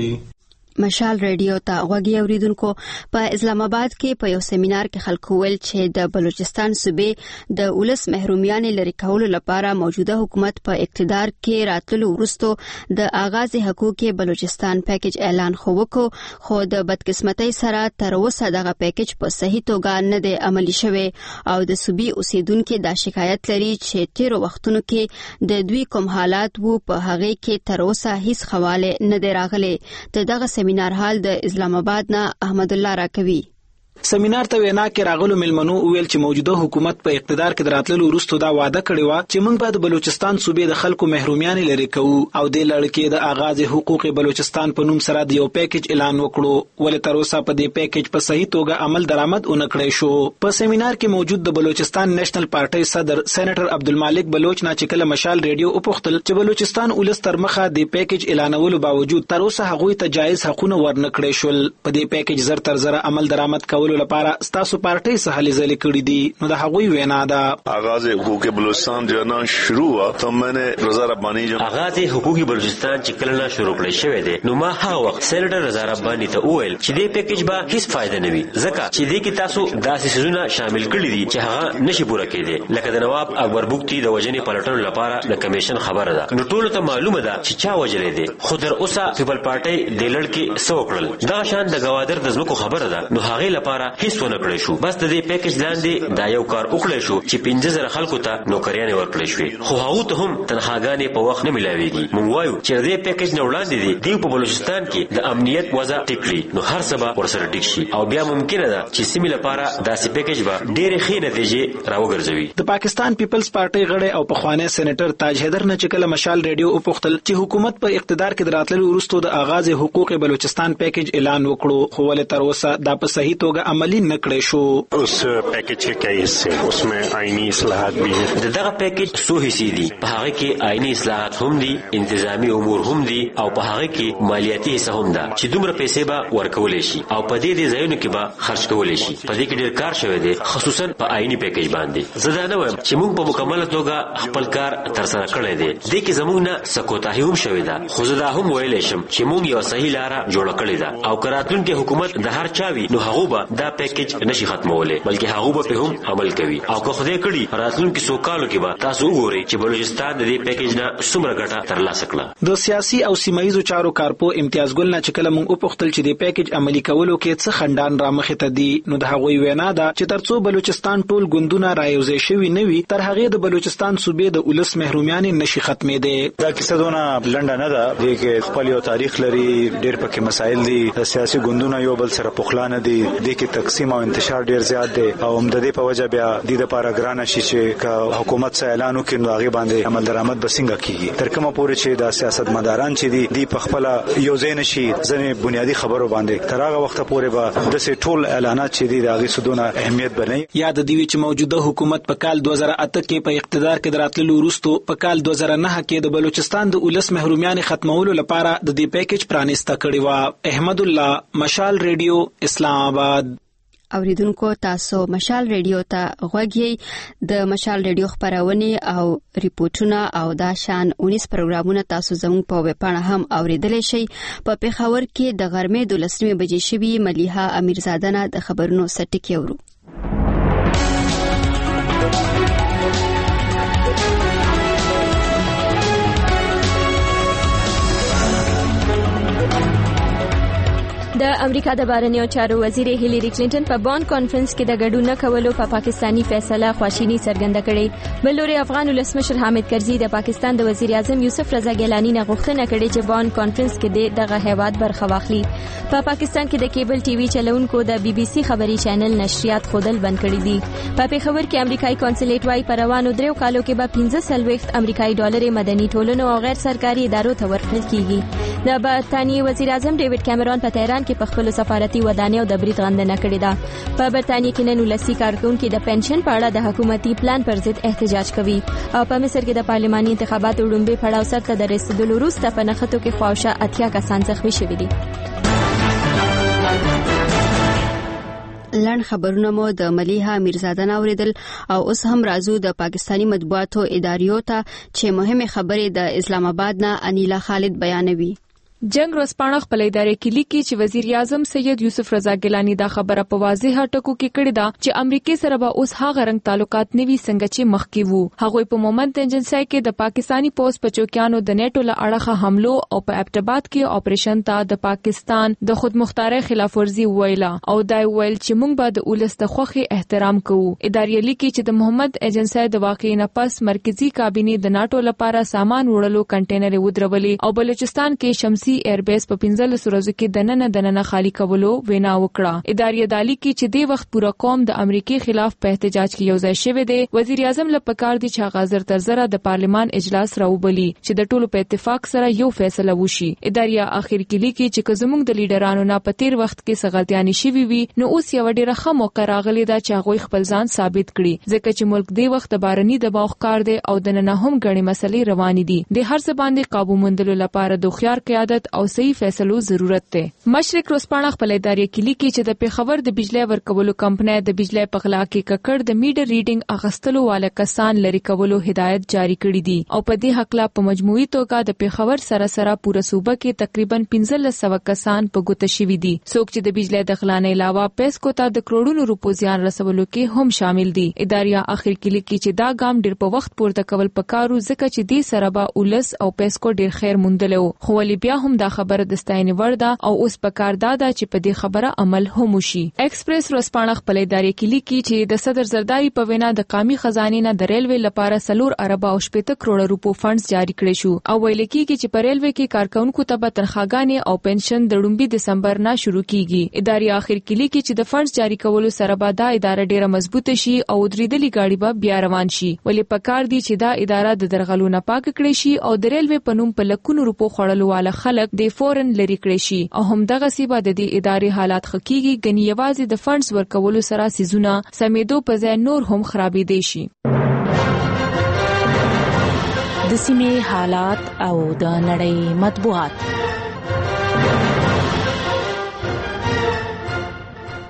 Speaker 1: مشال ریډیو ته غوږی اوریدونکو په اسلام آباد کې په یو سیمینار کې خلکو ویل چې د بلوچستان صوبې د ولس محرومیت لري کولو لپاره موجوده حکومت په اقتدار کې راتلو وروسته د آغاز حقوق بلوچستان پیکیج اعلان خو وکړو خو د بدقسمتۍ سره تر اوسه دغه پیکیج په صحیح توګه نه دی عملی شوی او د صوبې اوسیدونکو دا شکایت لري چې تیر وختونو کې د دوی کوم حالات وو په هغه کې تر اوسه هیڅ حواله نه دی راغلي دغه سیمینار حال د اسلام آباد نه احمد الله راکوي
Speaker 22: سیمینار ته وینا کې راغلو ملمنو ویل چې موجوده حکومت په اقتدار کې دراتلو وروسته دا وعده کړې و چې موږ به د بلوچستان صوبې د خلکو محرومیت لري کوو او د لړکې د آغاز حقوق بلوچستان په نوم سره د یو پیکیج اعلان وکړو ولې تر اوسه په دې پیکیج په صحیح توګه عمل درآمد اونکړې شو په سیمینار کې موجود د بلوچستان نېشنل پارټي صدر سېنیټر عبدالمالک بلوچ نه چې کله مشال ریډیو او پختل چې بلوچستان ولس تر مخه د پیکیج اعلانولو باوجود تر اوسه هغوی ته جایز حقونه ورنکړې شول په دې پیکیج زر تر زر عمل درآمد کولو لپاره ستاسو پارټي سره هلې کړي دي نو د هغوی وینا ده
Speaker 23: آغاز حقوق بلوچستان جو نه شروع وا ته منه رضا ربانی جو
Speaker 24: آغاز حقوق بلوچستان چې کله نه شروع کړی شوی دی نو ما هغه وخت سېنیټر رضا ربانی ته وویل چې دې پیکیج به هیڅ فائدہ نه وي ځکه چې دې کې تاسو داسې سيزونه شامل کړی دي چې هغه نشي پوره کېدی لکه د نواب اکبر بوکتی د وجنې پلټنو لپاره د کمیشن خبره ده نو ټول ته معلومه ده چې چا وجلې دي خو در اوسه پیپل پارټي د لړکې سو کړل دا شان د گوادر د زمکو خبره ده نو هغه لپاره هیڅ ونه کړی شو بس د دې پیکیج لاندې دا یو کار وکړی شو چې پنځه زره خلکو ته نوکریانې ورکړې شوې خو هغه ته هم تنخواګانې په وخت نه ملاويږي مونږ وایو چې دې پیکیج نه وړاندې دي دی په بلوچستان کې د امنیت وضع ټیکړي نو هر سبا ورسره ټیک شي او بیا ممکن ده چې سیمې لپاره داسې پیکیج به ډېرې ښې نتیجې راوګرځوي
Speaker 22: د پاکستان پیپلز پارټي غړی او پخوانی سېنیټر تاج حیدر نه چې کله مشال ریډیو او پختل چې حکومت په اقتدار کې دراتلو وروسته د آغاز حقوق بلوچستان پیکیج اعلان وکړو خو ولې تر اوسه دا په صحیح توګه عملی نه کړی شو
Speaker 23: उस पैकेज के कई हिस्से उसमें आईनी इस्लाहात भी हैं
Speaker 24: دغه پیکیج سو حصے دي په هغه کې آئینی اصلاحات هم دي انتظامی امور هم دي او په هغه کې مالیاتي حصہ هم ده چې دومره پیسې به ورکول شي او په دې دې ځایونو کې به خرج کول شي په دې کې ډېر کار شوی دی خصوصا په آئینی پیکیج باندې زه دا نه وایم چې موږ په مکمله توګه خپل کار تر سره کړی دی دې کې زموږ نه سکوتاهي هم شوی ده خو زه دا هم ویلی شم چې موږ یو صحیح لاره جوړه کړې ده او کراتونکو حکومت د هر چاوي نو هغه به دا پیکیج نشي ختمولای بلکې هغه په هم عمل کوي او که خدای کړي راتلونکي څو کالو کې به تاسو وګورئ چې بلوچستان د دې پیکیج نه څومره ګټه ترلاسه کړه.
Speaker 22: د سیاسي او سیمایي چارو کارپو امتیاز ګل نه چې کله موږ وپوښتل چې د پیکیج عملي کولو کې څه خندان را مخې ته دي نو د هغوی وینا ده چې ترڅو بلوچستان ټول ګوندونه رايوځي شوي نه وي تر هغه د بلوچستان صوبې د ولس محرومیان نشي ختمېدي.
Speaker 3: دا کیسه دونه لنډه نه ده د کې خپل یو تاریخ لري ډېر پکې مسایل دي سیاسي ګوندونه یو بل سره پخلانه دي د کې تقسیم او انتشار ډېر زیات دی او هم د دې په وجه بیا د لپاره ګرانه شي چې حکومت څه اعلان وکړي نو هغه باندې عمل درآمد به څنګه کیږي تر کومه پورې چې د سیاستمداران چې دي د خپل یو ځای نشي ځنې بنیادی خبرو باندې تر هغه وخت پورې به د سه ټول اعلانات چې دي د هغه سودونه اهمیت بنئ.
Speaker 22: یاد دی چې موجوده حکومت په کال دوه زره اته کې په اقتدار کې دراتلو وروسته په کال دوه زره نه کې د بلوچستان د ولس محرومیان ختمولو لپاره د دې پیکیج پرانیسته کړی و. احمد الله مشال ریډیو اسلام آباد.
Speaker 1: اوریدونکو تاسو مشال ریډیو ته غوږی د مشال ریډیو خبرونه او ریپورتونه او دا شان اونیس پروګرامونه تاسو زموږ په ویب پاڼه هم اوریدلی شئ. په پیښور کې د غرمې دولسمې بجې شوي ملیحه امیرزاده نه د خبرونو سټکی اورو.
Speaker 2: د امریکا د بهرنیو چارو وزیر هیلری کلینټن په بون کانفرنس کې د ګډون نه کولو په پا پاکستانی فیصله خواشینی څرګنده کړې. بل لوري افغان ولسمشر حامد کرزي د پاکستان د وزیر اعظم یوسف رضا ګیلانی نه غوښتنه کړې چې بون کانفرنس کې دغه هیواد برخه واخلي. په پا پاکستان کې د کیبل ټي وي چلونکو د بي بي سي خبري چینل نشریات خودل بند کړی دي. په پیښور کې امریکایي کونسلیټ وايي په روانو دریو کالو کې به پنځه سلويخت امریکایي ډالر مدني ټولنو او غیر سرکاري ادارو ته ورکړل کیږي. د برتانیې وزیر اعظم ډیوډ کیمرون په تهران کې په خپل سفارتي ودانۍ او د برید غندنه کړې ده. په برتانیې کې نن ولسی کارکونکو د پنشن په اړه د حکومتي پلان پر ضد احتجاج کوي او په مصر کې د پارلماني انتخاباتو وړاندې پړاو سره د رسیدلو وروسته په نښتو کې خواوشا اتیا کسان زخمي شوي دي. لړ خبرونه مو د ملیحه امیرزاده اوریدل او اوس هم راځو د پاکستانی مطبوعاتو اداریو ته چې مهمه خبره د اسلام آباد نه انیلا خالد بیانوي.
Speaker 5: جنگ ورځپاڼه خپل ادارې کې لیکي چې وزیر اعظم سید یوسف رضا ګیلانی دا خبره په واضحه ټکو کې کړې ده چې امریکای سره به اوس هغه رنګ تعلقات نوي څنګه چې مخکې وو. هغه په مومنت ایجنسی کې د پاکستانی پوس په چوکیانو د نیټو له اړخه حملو او په ابټاباد کې اپریشن ته د پاکستان د خودمختارۍ خلاف ورزي ویلا او دا ویل چې موږ به د اولس د خوخي احترام کوو. ادارې لیکي چې د مومنت ایجنسی د واقعي نه پس مرکزی کابینه د ناتو لپاره سامان وړلو کنټینر ودرولې او بلوچستان کې شمسي ایر بیس په پنځلس ورځو کې دننه دننه خالی کولو وینا وکړه. ادارې دالی کې چې د وخت پورا قوم د امریکای خلاف په احتجاج کې یو ځای شوی دی. وزیر اعظم له پکار دي چې غازر تر زره د پارلمان اجلاس راوبلي چې د ټولو په اتفاق سره یو فیصله وشي. ادارې اخر کې لیکي چې زموږ د لیډرانو نه په تیر وخت کې سغلطیانی شوی وي نو اوس یو ډیره ښه موقع راغلی دا چې هغه خپل ځان ثابت کړي ځکه چې ملک د وخت بارني دباو ښکار دی او د نه هم غړي مسلې روانې دي. د هر څه باندې قابو موندلو لپاره د خيار قیادت او صحیح فیصلو ضرورت دی. مشرق روسپاڼه خپل ادارې کې لیکي چې د پیښور د بجلی ورکولو کمپنۍ د بجلی په غلا کې ککړ د میټر ریډینګ اغستلو والا کسان لري کولو هدایت جاری کړی دي او په دې حق لا په مجموعي توګه د پیښور سره سره پوره صوبه کې تقریبا پنځه سوه کسان په ګوته شوي دي. څوک چې د بجلی د غلا نه علاوه پیسکو ته د کروڑونو روپو زیان رسولو کې هم شامل دي. ادارې اخر کې لیکي چې دا ګام ډیر په وخت پورته کول پکارو ځکه چې دې سره به اولس او پیسکو ډیر خیر موندلو. خو ولې بیا هم دا خبره د ستاینې وړ ده او اوس پکار دادا چې په دې خبره عمل هم وشي. ایکسپریس ورځپاڼه خپل ادارې کې لیکي چې د صدر زرداری په وینا د قومي خزانې نه د ریلوی لپاره سلور ارب او شپږ کروڑ روپو فنډز جاری کړي شو او ویل کېږي چې په ریلوی کې کارکونکو ته به تنخواګانې او پنشن د لومبي دسمبر نه شروع کیږي. ادارې اخر کې لیکي چې د فنډز جاری کولو سره به دا اداره ډیره مضبوطه شي او درېدلې گاډي به بیا روان شي. ولې پکار دي چې دا اداره د درغلو نه پاک کړي شي او د ریلوی په نوم په لکونو روپو خړلو والا خلک د فورن لري کړی شي او هم دغه سی به د دې ادارې حالات خکېږي غنی یوازې د فنډز ورکولو سره سيزونه سمیدو په ځای نور هم خرابېدي شي.
Speaker 15: د سیمې حالات او د نړۍ مطبوعات.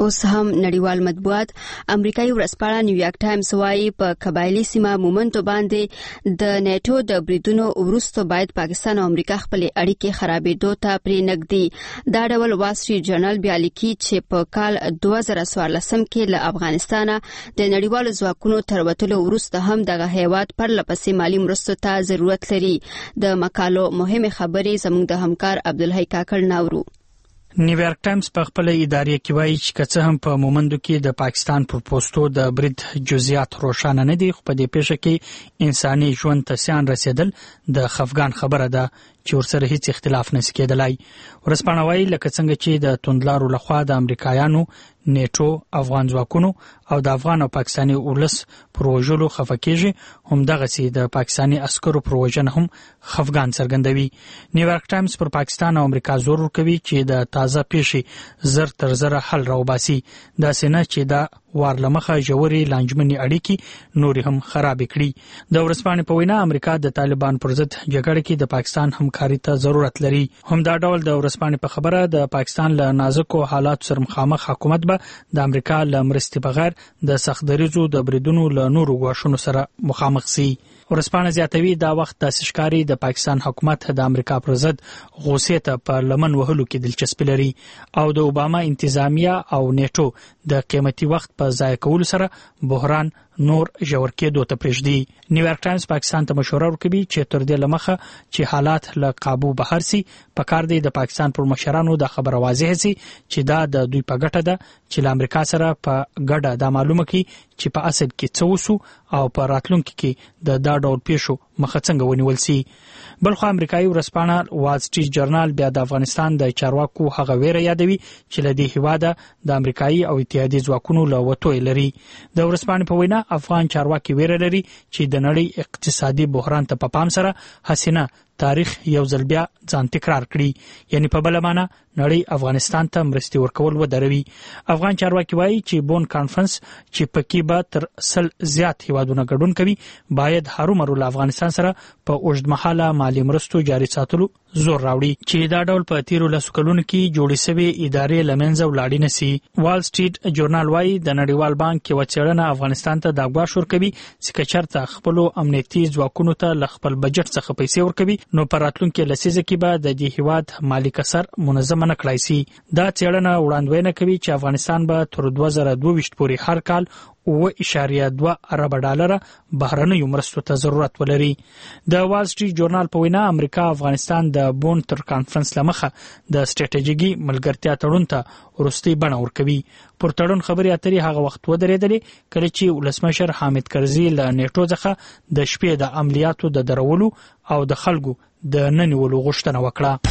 Speaker 1: اوس هم نړیوال مطبوعات امریکایي ورځپاڼه نیویارک ټایمز وايي په قبایلی سیمه مومنټو باندې د نیټو د بریدونو وروسته باید پاکستان او امریکا خپل اړیکې خرابېدو ته پرې نږدې دا ډول وال سټریټ جرنل بیا لیکي چې په کال دوه زره څوارلسم کې له افغانستانه د نړیوالو ځواکونو تر وتلو وروسته هم دغه هیواد پرلپسې مالی مرستو ته ضرورت لري د مقالو مهمه خبرې زموږ د همکار عبدالحی کاکړ ناورو.
Speaker 6: نیویارک ټایمز په خپل ادارې کې وایي چې که څه هم په مومندو کې د پاکستان پر پوسټو د برید جزئیات روښانه نه دي، خو په دې پیښه کې انساني ژوند ته زیان رسیدل د خفګان خبره ده چې ورسره هیڅ اختلاف نشي کېدلای. ورځپاڼه وایي لکه څنګه چې د توندلارو لخوا د امریکایانو، نیټو، افغان ځواکونو او د افغان او پاکستاني ولس پروژلو خفه کېږي، هم دغسې د پاکستاني عسکرو پروژنه هم خفګان څرګندوي. نیویارک ټایمز پر پاکستان او امریکا زور ورکوي چې د تازه پیښې زر تر زره حل راوباسي، داسې نه چې دا وار لمخه ژورې لانجمنې اړیکې نورې هم خرابې کړي. د ورځپاڼې په وینا امریکا د طالبان پر ضد جګړه کې د پاکستان همکاري ته ضرورت لري. هم دا ډول د ورځپاڼې په خبره د پاکستان له نازکو حالاتو سره مخامخ حکومت به د امریکا له مرستې بغیر د سختدریزو د بریدونو له نورو ګواښونو سره مخامخ سي. ورځپاڼه زیاتوي دا وخت داسې ښکاري د پاکستان حکومت د امریکا پر ضد غوسې ته په لمن وهلو کې دلچسپي لري او د اوباما انتظامیه او نیټو د قیمتي وخت په ضایع کولو سره بحران نور ژور کېدو ته پرېږدي. نیویارک ټایمز پاکستان ته مشوره ورکوي چې تر دې لمخه چې حالات له قابو بهر سي، پکار دی د پاکستان پر مشرانو د خبره واضح سي چې دا د دوی په ګټه ده چې له امریکا سره په ګډه دا معلومه کړي چې په اصل کې څه وسو او په راتلونکي کې د دا ډول پیښو مخه څنګه ونیول سي. بلخو امریکایي ورځپاڼه وال سټریټ جرنال بیا د افغانستان د چارواکو هغه ویره یادوي چې له دې هیواده د امریکایي او اتحادیې ځواکونو له وتو لري. د ورځپاڼې په وینا افغان چارواکي ویره لري چې د نړۍ اقتصادي بحران ته په پام سره حسینه تاریخ یو ځل بیا ځان تکرار کړي، یعنی په بل معنا نړۍ افغانستان ته مرستې ورکول ودروي. افغان چارواکي وایي چې بون کانفرنس چې پکې به تر سل زیات هیوادونه ګډون کوي باید هرومرو له افغانستان سره په اوږدمهاله مالي مرستو جاري ساتلو زور راوړي چې دا ډول په تیرو لسو کلونو کې جوړې شوې ادارې له منځه ولاړې نه سي. وال سټریټ جورنال وایي د نړیوال بانک یوه څېړنه افغانستان ته دا ګواښ ورکوي چې که چېرته خپلو امنیتي ځواکونو ته له خپل بجټ څخه پیسې ورکوي نو په راتلونکي لسیزه کې به د دې هیواد مالي کسر منظمه نه کړای سي. دا څېړنه وړاندوینه کوي چې افغانستان به تر دوه زره دوه ویشت پورې هر کال اوه اعشاریه دوه ارب ډالره بهرنیو مرستو ته ضرورت ولري. د وال سټریټ جورنال په وینا امریکا افغانستان د بون تر کانفرنس لمخه د سټریټیژیکي ملګرتیا تړون ته وروستۍ بڼه ورکوي. پر تړون خبرې اترې هغه وخت ودرېدلې کله چې ولسمشر حامد کرزي له نیټو څخه د شپې د عملیاتو د درولو او د خلکو د ننیولو غوښتنه وکړه.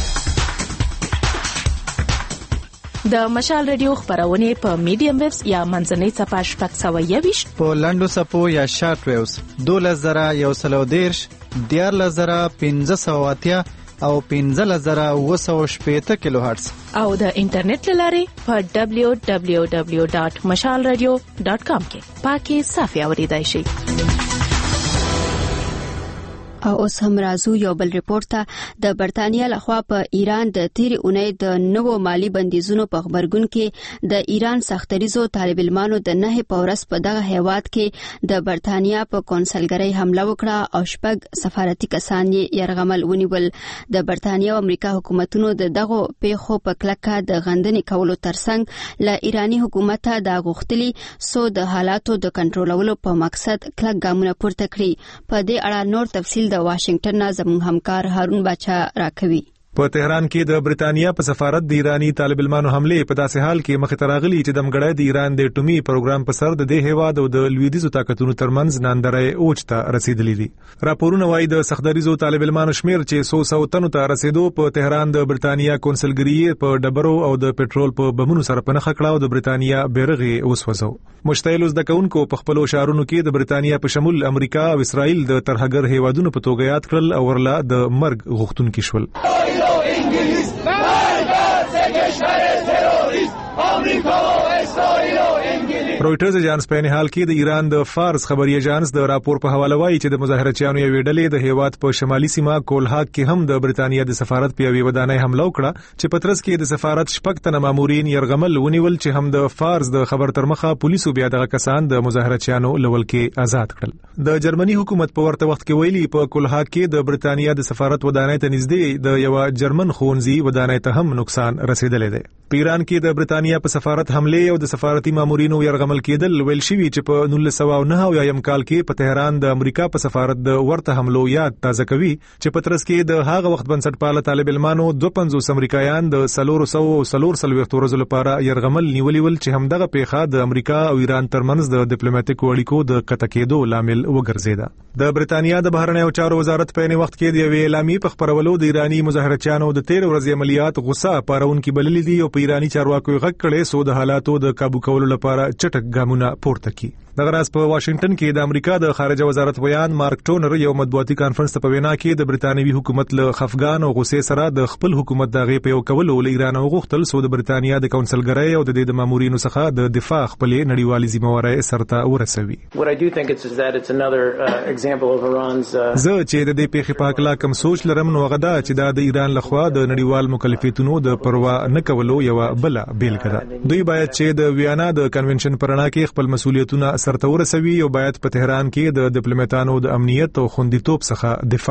Speaker 15: د مشال رادیو خبرونه په میډیم ویوز یا منځنۍ صفحه شپږ سوه یوویشت
Speaker 14: په لنډو صفحو یا شارټ ویوز دولس زره یو سل دېرش دیارلس زره پنځه سوه اتیا او پنځلس زره اوه سوه شپېته کیلو هرتز
Speaker 15: او د انټرنیټ له لارې په دبلیو دبلیو دبلیو ډاټ مشال رادیو ډاټ کام کې پاکي صافي اوریدای شئ.
Speaker 1: او اوس هم راځو یو بل ریپورت ته. د برتانیا لخوا په ایران د تیری اونۍ د نوو مالی بندیزونو په خبرګون کې د ایران سختریزو طالب علمانو د نه په ورځ په دغه هیواد کې د برتانیا په کونسلګرۍ حمله وکړه او شپږ سفارتي کسان یې يرغمل ونیول. د برتانیا او امریکا حکومتونو د دغه پیښو په کلکه د غندنې کولو ترڅنګ له ایرانی حکومت د غوښتلي سو د حالاتو د کنټرولولو په مقصد کلک ګامونه پورته کړي. په دې اړه نور تفصیل د واشنگټن نه زموږ همکار هارون باچا راکوي.
Speaker 8: په تهران کې د برتانیا په سفارت د ایرانی طالب علمانو حمله په داسې حال کې مخ ته راغلي چې د مګړې د ایران د اټومي پروګرام په سر د دې هیواد او د لویدیزو طاقتونو ترمنځ ناندرې اوج ته رسیدلې دي. راپورونه وايي د سختدریزو طالب علمانو شمیر چې څو سو تنو ته رسیدو په تهران د برتانیا کونسلګری په ډبرو او د پېټرول په بمونو سره په نخښه کړه او د برتانیا بیرغ وسوځو. مشتعل زدکونکو په خپل شعارونو کې د برتانیا په شمول امریکا او اسرائیل د ترهګر هیوادونو په توګه یاد کړل او ورلا د مرګ غوښتونکي شول.
Speaker 9: انگلیس مرگ از کشور تروریست آمریکا و اسرائیل و انگلیس
Speaker 8: رويټرز اژانس په حال کې د ایران د فارس خبري اژانس د راپور په حواله وایي چې د مظاهرچیانو یو ډلې د هیواد په شمالي سیمه کولهاک کې هم د برتانیا د سفارت په یوې ودانۍ حمله وکړه چې په ترڅ کې د سفارت شپږ تنه مامورین يرغمل ونیول چې هم د فارس د خبر تر مخه پولیسو بیا دغه کسان د مظاهرچیانو لول کې آزاد کړل د جرمني حکومت په ورته وخت کې ویلي په کولهاک کې د برتانیا د سفارت ودانۍ ته نږدې د یو جرمن خونځي ودانۍ ته هم نقصان رسیدلی دی په ایران کې د برتانیا په سفارت حمله او د سفارتي مامورینو يرغمل کېدل ویل شوی چې په نولس سوه او نهه یم کال کې په تهران د امریکا په سفارت د ورته حملو یاد تازه کوي چې په ترڅ کې د هغه وخت بنسټپاله طالب علمانو دوه پنځوس امریکایان د سلور سو او سلور سلويخت ورځو لپاره يرغمل نیولې ول چې همدغه پیښه د امریکا او ایران ترمنځ د ډیپلوماټیکو اړیکو د قطع کېدو لامل وګرځیده د برتانیا د بهرنیو چارو وزارت په یوه وخت کې د یوې اعلامیې په خبرولو د ایرانی مظاهرچیانو د تیر ورځې عملیات غصه پارونکو بللې دي او په ایرانی چارواکو غږ کړي سو د حالاتو د قابو کولو لپاره چټک ګامونه پورته کړي دغه راز په واشنگټن کې د امریکا د خارجه وزارت بیان مارک ټونر یو مطبوعاتي کانفرنس ته په وینا کې د برتانیوي حکومت له خفګان او غصې سره د خپل حکومت دغه په یو کولو له ایران غوښتل سو د برتانیا د کونسلګرۍ او د د مامورینو څخه د دفاع خپل نړیوالې ذمہوارۍ سرته ورسوي زه چې د دې پیښې په اړه کوم سوچ لرم نو غدا چې دا د ایران لخوا د نړیوال مکلفیتونو د پروا نه کولو یو بل بیلګه ده دوی باید چې د ویانا د کنونشن پرانا کې خپل مسولیتونه سرته ورسوي او باید په تهران کې د ډیپلوماټانو د امنیت او خوندیتوب څخه دفاع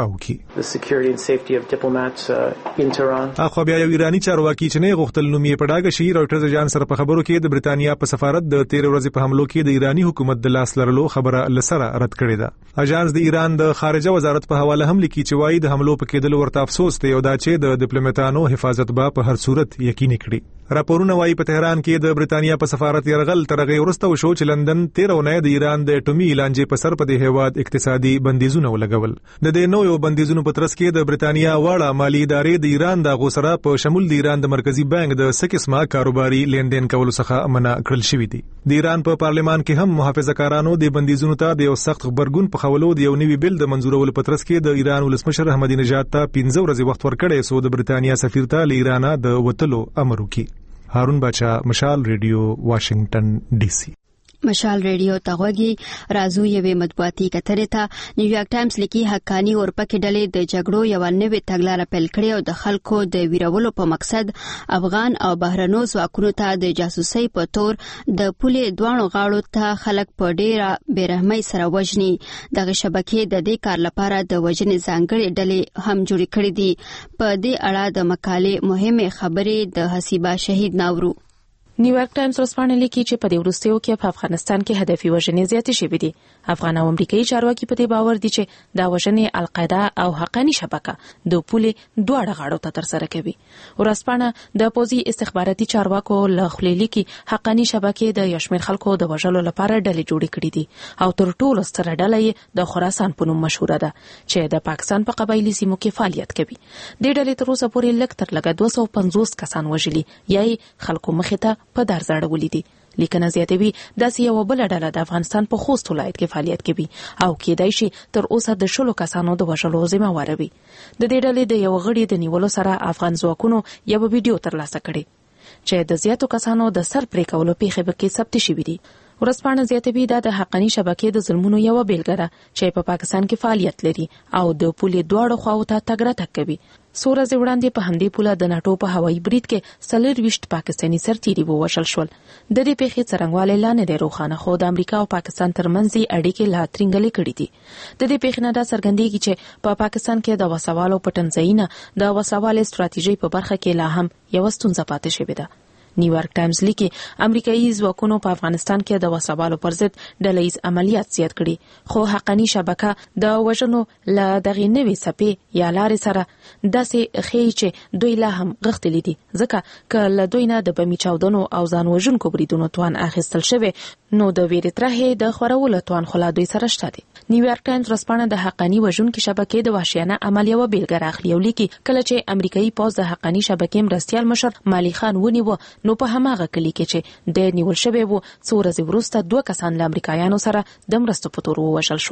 Speaker 8: وکړي اخو بیا یو ایرانی چارواکي چې نه غوښتل نوم یې په ډاګه شي رويټرز اژانس سره په خبرو کې د برتانیا په سفارت د تیر ورځې په حملو کې د ایرانی حکومت د لاس لرلو خبره لسره رد کړې ده اژانس د ایران د خارجه وزارت په حواله هم لیکي چې وايي د حملو په کېدل ورته افسوس دی او دا چې د ډیپلوماټانو حفاظت به په هر صورت یقیني کړي راپورونه وايي په تهران کې د برتانیا په سفارت يرغل ترغه ورسته وشو چې لندن تیر اونۍ د ایران د اټومي لانجې په سر په د هیواد اقتصادي بندیزونه ولګول د دې نوو بندیزونو په ترڅ کې د برتانیا واړه مالی ادارې د ایران د غوسره په شمول د ایران د مرکزی بانک د سکسما کاروباري لیندین کولو څخه منع کړل شوې دي د ایران په پارلمان کې هم محافظه‌کارانو د بندیزونو ته د یو سخت خبرګون په خولو د یو نوي بل د منزورولو په ترڅ کې د ایران ولسمشر احمدی نژاد ته پنځه ورځې وخت ورکړی سو د برتانیا سفیر ته ل ایران د وټلو امر وکړي هارون بچا مشال ریډیو واشنگټن ډي سي
Speaker 1: مشال ریډیو تغوږی رازو یوې مطبوعاتي کترې ته نیویارک ټایمز لیکي حقانی اورپکې ډلې د جګړو یو نوې تګلارې پیل کړې او د خلکو د ویرولو په مقصد افغان او بهرنو ځواکونو ته د جاسوسي په تور د پولې دوانو غاړو ته خلک په ډیره بیرحمۍ سره وژني دغه شبکې د دې کار لپاره د وژنې ځانګړي ډلې هم جوړې کړې دي په دې اړه د مقالې مهمه خبرې د حسیبه شهید ناورو
Speaker 15: نیویارک ټایمز ورسپانه لیکي چې په دې وروستیو کې په افغانستان کې هدفي وژنې زیاتې شوې دي افغان او امریکایي چارواکي په دې باور دي چې دا وژنې القاعده او حقانی شبکه د پولې دواړه غاړو ته ترسره کوي ورسپانه د پوزي استخباراتي چارواکو له خلیلي کې حقانی شبکې د یشمیر خلکو د وژلو لپاره ډلې جوړې کړې دي او تر ټولو ستره ډله د خراسان په نوم مشهوره ده چې د پاکستان په قبایلی سیمو کې فعالیت کوي د ډلې تر اوسه پورې لږ تر لږه دوه سوه پنځوس کسان وژلي یا خلکو مخې ته په درزړه ولیدي لیکنه زیاتوي داسې یو بل ډله د افغانستان په خوست ولایت کې فعالیت کوي او کېدای شي تر اوسه د شلو کسانو د وژلو ذمہ وار وي د دې ډلې د یو غړي د نیولو سره افغان ځواکونو یو ویډیو ترلاسه کړي چې د زیاتو کسانو د سر پرې کولو پیښې پکې ثبت شوې دي ورسپانه زیاتوي دا د حقانی شبکې د ظلمونو یو بیلګه ده چې په پاکستان کې فعالیت لري او د پولې دواړو خواو ته تګ راتګ کوي سوره وړاندې په همدې پوله د ناتو په هوایي برید کې څلور ویشت پاکستاني سرتیري ووژل شول د دې پیښې څرنګوالی لا نه دی روښانه خو د امریکا او پاکستان ترمنځ اړیکې لا ترنګلې کړې دي د دې پیښې نه دا څرګندېږي چې په پاکستان کې د وسوالو پټنځایونه د وسوالې ستراتیژي په برخه کې لا هم یو ستونزه پاتې شوې ده نیویارک ټایمز لیکي امریکایي ځواکونو په افغانستان کې د وسوالو پر ضد ډلهیز عملیات زیات کړي خو حقانی شبکه د وژنو له دغې نوې څپې یا لارې سره داسې ښیي چې دوی لا هم غښتلي دي ځکه که له دوی نه د بمي چاودنو او ځان وژونکو بریدونو توان اخیستل شوی نو د ویرې ترهې د خورولو توان خو لا دوی سره شته دي نیویارک ټایمز ورسپانه د حقانی وژونکو شبکې د وحشیانه عمل یوه بیلګه راخلي او لیکي کله چې امریکایي پوځ د حقانی شبکې مرستیال مشر مالی خان ونیوه نو په هماغه کلی کې چې د نیول شوی وو څو ورځې وروسته دوه کسان له امریکایانو سره د مرستو په تور ووژل شول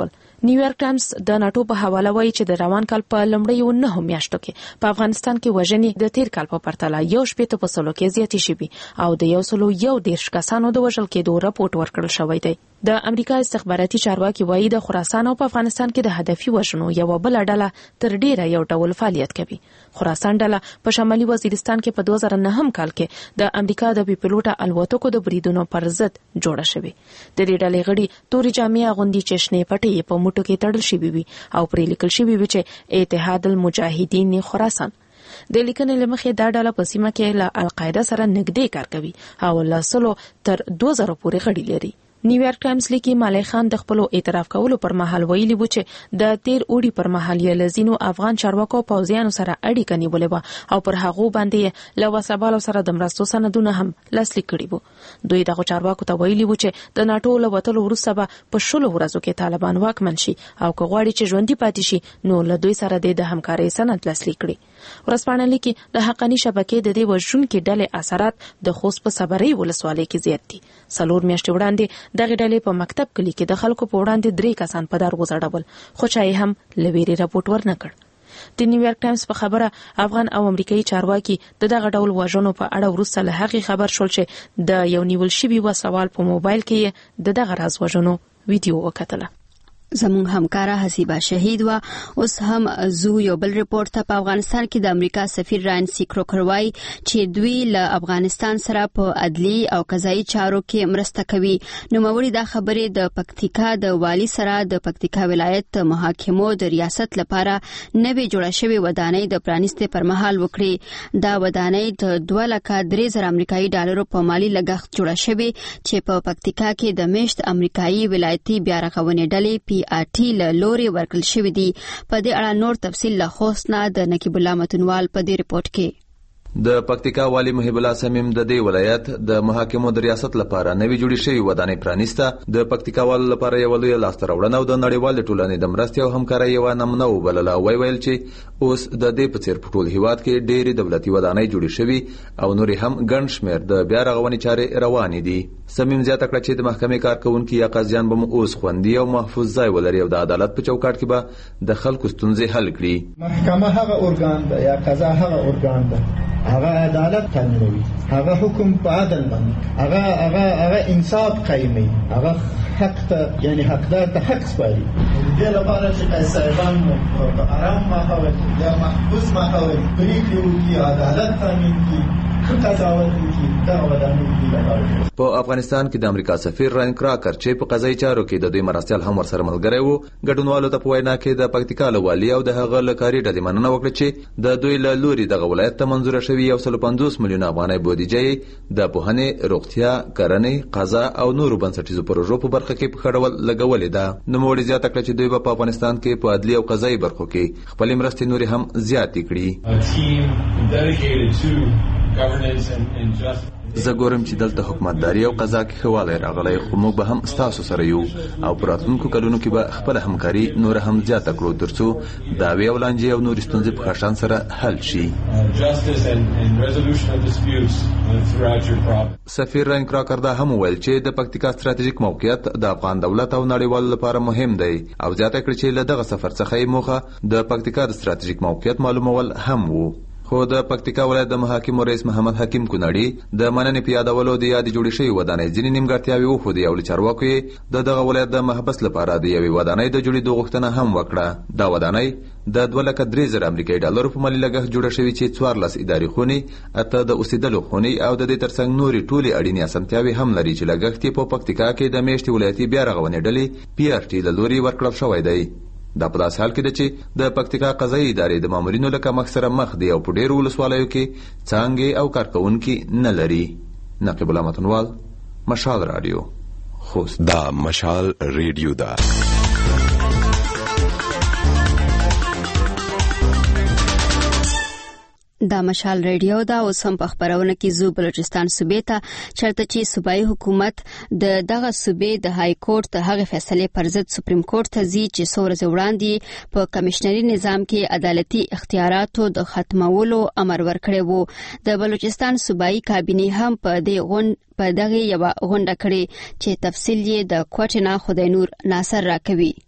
Speaker 15: نیویارک ټایمز د ناتو په حواله وایي چې د روان کال په لومړیو نهو میاشتو کې په افغانستان کې وژنې د تیر کال په پرتله یو شپېته په سلو کې زیاتې شوي او د یو سلو یو دیرش کسانو د وژل کېدو راپورټ ورکړل شوی دی. د امریکا استخباراتي چارواکي وایي د خراسان او په افغانستان کې د هدفي وژنو یو بل ډله تر ډیره یو ډول فعالیت کوي. خراسان ډله په شمالي وزیرستان کې په دوه زره نهم کال کې د امریکا د بي پيلوټه الوتکو د بریدونو پر ضد جوړه شوې. د دې ډلې غړي توري جامې اغوندي چې شنې پټې په موټو کې تړل شوي وي او پرې لیکل شوي وي چې اتحاد المجاهدین خراسان. د لیکنې لمخې دا ډله په سیمه کې له القاعده سره نږدې کار کوي او له سلو تر دوه زره پورې غړي لري. نیویارک ټایمز لیکي مالای خان د خپل اعتراف کولو پر مهال ویلي و چې د تیر اوړي پر مهال یې لزینو افغان چارواکو پوځیانو سره اړیکه نیولې و او پر هغه باندې له وسابالو سره د مرستو سندونه هم لاسلیک کړي وو. دوی دغه چارواکو ته ویلي و چې د ناتو له وټلو وروسته به په شلو ورځو کې طالبان واکمن شي او که غواړي چې ژوندۍ پاتې شي نو له دوی سره د همکارۍ سند لاسلیک کړي. ورځپاڼه لیکي د حقانی شبکې د دې وژونکو ډلې اثرات د خوست په صبري ولسوالۍ کې زیات دي. څلور میاشتې وړاندې دغه ډلې په مکتب کلی کې د خلکو په وړاندې درې کسان په دار وځړول خو چا یې هم لویری راپورټ ورنکړ. د نیویارک ټایمز په خبره افغان او امریکایي چارواکي د دغه ډول وژنو په اړه وروسته له هغې خبر شول چې د یو نیول شوي وسوال په موبایل کې د دغه راز وژنو ویډیو وکتله.
Speaker 1: زموږ همکاره حسیبه شهید و. اوس هم زو یو بل ریپورت ته په افغانستان کې د امریکا سفیر راین سیکروکر وایي چې دوی له افغانستان سره په عدلي او قضایي چارو کې مرسته کوي. نوموړي دا خبرې د پکتیکا د والی سره د پکتیکا ولایت محاکمو د ریاست لپاره نوې جوړه شوې ودانۍ د پرانیستې پر مهال وکړي. دا ودانۍ د دوه لکه درې زره امریکایي ډالرو په مالی لګښت جوړه شوې چې په پکتیکا کې د میشت امریکایي ولایتي بیا رغونې ډلې پی آر ټي له لوري ورکړل شوې دي. په دې اړه نور تفصیل له خوست نه د نقیب الله متنوال په دې ریپورت کې.
Speaker 9: د پکتیکا والی محب الله سمیم د دې ولایت د محاکمو د ریاست لپاره نوې جوړې شوې ودانۍ پرانیسته. د پکتیکا والو لپاره یو لوی لاسته راوړنه او د نړیوال ټولنې د مرستې او همکارۍ یو نمونه وبلله. وی ویل چې اوس د دې په څیر په ټول هیواد کې ډېرې دولتي ودانۍ جوړې شوې او نورې هم ګڼ شمېر د بیا رغونې چارې روانې دي. سمیم زیاته کړه چې د محکمې کارکونکي یا قاضیان به اوس خوندي او محفوظ ځای ولري او د عدالت په چوکاټ کې به د خلکو ستونزې حل کړي.
Speaker 10: محکمه هغه ارګان ده یا قضا هغه ارګان ده، هغه عدالت تامینوي، هغه حکم په عدل باندې، هغه هغه هغه انصاف قایموي، هغه حق ته یعنی حقدار ته حق سپاري. دې لپاره چې قاضیان په آرام ماحول یا محفوظ ماحول پریکړې وکړي، عدالت تامین کړي، قضاوت وکړي. دا ودانۍ دي.
Speaker 9: په افغانستان کې د امریکا سفیر راین کراکر چې په قضایي چارو کې د دوی مرستیال هم ورسره ملګری وو، ګډونوالو ته په وینا کې د پکتیکا له والي او د هغه له کاري ډلې مننه وکړه چې د دوی له لوري دغه ولایت ته منظوره شوې یو سل پنځوس میلیونه افغانۍ بودیجه د پوهنې، روغتیا، کرنې، قضا او نورو بنسټیزو پروژو په برخه کې په خړول لګولې ده. نوموړي زیاته کړه چې دوی په افغانستان کې په عدلي او قضایي برخو کې خپلې مرستې نورې هم زیاتې کړي. زه ګورم چې دلته حکومتداري او قضا کې ښه والی راغلی، خو موږ به هم ستاسو سره یو او په راتلونکو کلونو کې به خپله همکاري نوره هم زیاته کړو تر څو دعوې او لانجې او نورې ستونزې په ښه شان سره حل شي. سفیر راین کراکر دا هم وویل چې د پکتیکا ستراتیژیک موقعیت د افغان دولت او نړیوالو لپاره مهم دی او زیاته کړه چې له دغه سفر څخه یې موخه د پکتیکا د ستراتیژیک موقعیت معلومول هم وو. خو د پکتیکا ولایت د محاکمو رئیس محمد حکیم کونړي د مننې په یادولو د یادې جوړې شوې ودانۍ ځینې نیمګړتیاوې وښودې او له چارواکو یې د دغه ولایت د محبس لپاره د یوې ودانۍ د جوړېدو غوښتنه هم وکړه. دا ودانۍ د دوه لکه درې زره امریکایي ډالرو په مالي لګښت جوړه شوې چې څوارلس اداري خونې، اته د اوسېدلو خونې او د دې ترڅنګ نورې ټولې اړینې اسانتیاوې هم لري چې لګښت یې په پکتیکا کې د میشتې ولایتي بیا رغونې ډلې پی آر ټي له لوري ورکړل شوی دی. دا په داسې حال کې ده چې د پکتیکا قضایي ادارې د مامورینو له کمښت سره مخ دي او په ډېرو ولسوالیو کې څانګې او کارکوونکي نه لري. نقیب الله متنوال، مشال رادیو، خوست.
Speaker 11: دا مشال ریډیو ده.
Speaker 1: دا مشال ریډیو دا اوس هم په خبرونه کې زو بلوچستان صوبې ته چرته چې صوبایي حکومت د دغه صوبې د های کورټ د هغې فیصلې پر ضد سپریم کورټ ته ځي چې څو ورځې وړاندې په کمیشنري نظام کې عدالتي اختیاراتو د ختمولو امر ورکړی وو. د بلوچستان صوبایي کابینې هم په دې غونډ په دغه یو غونډه کړې چې تفصیل یې د کوټې نه خدای نور ناصر راکوي.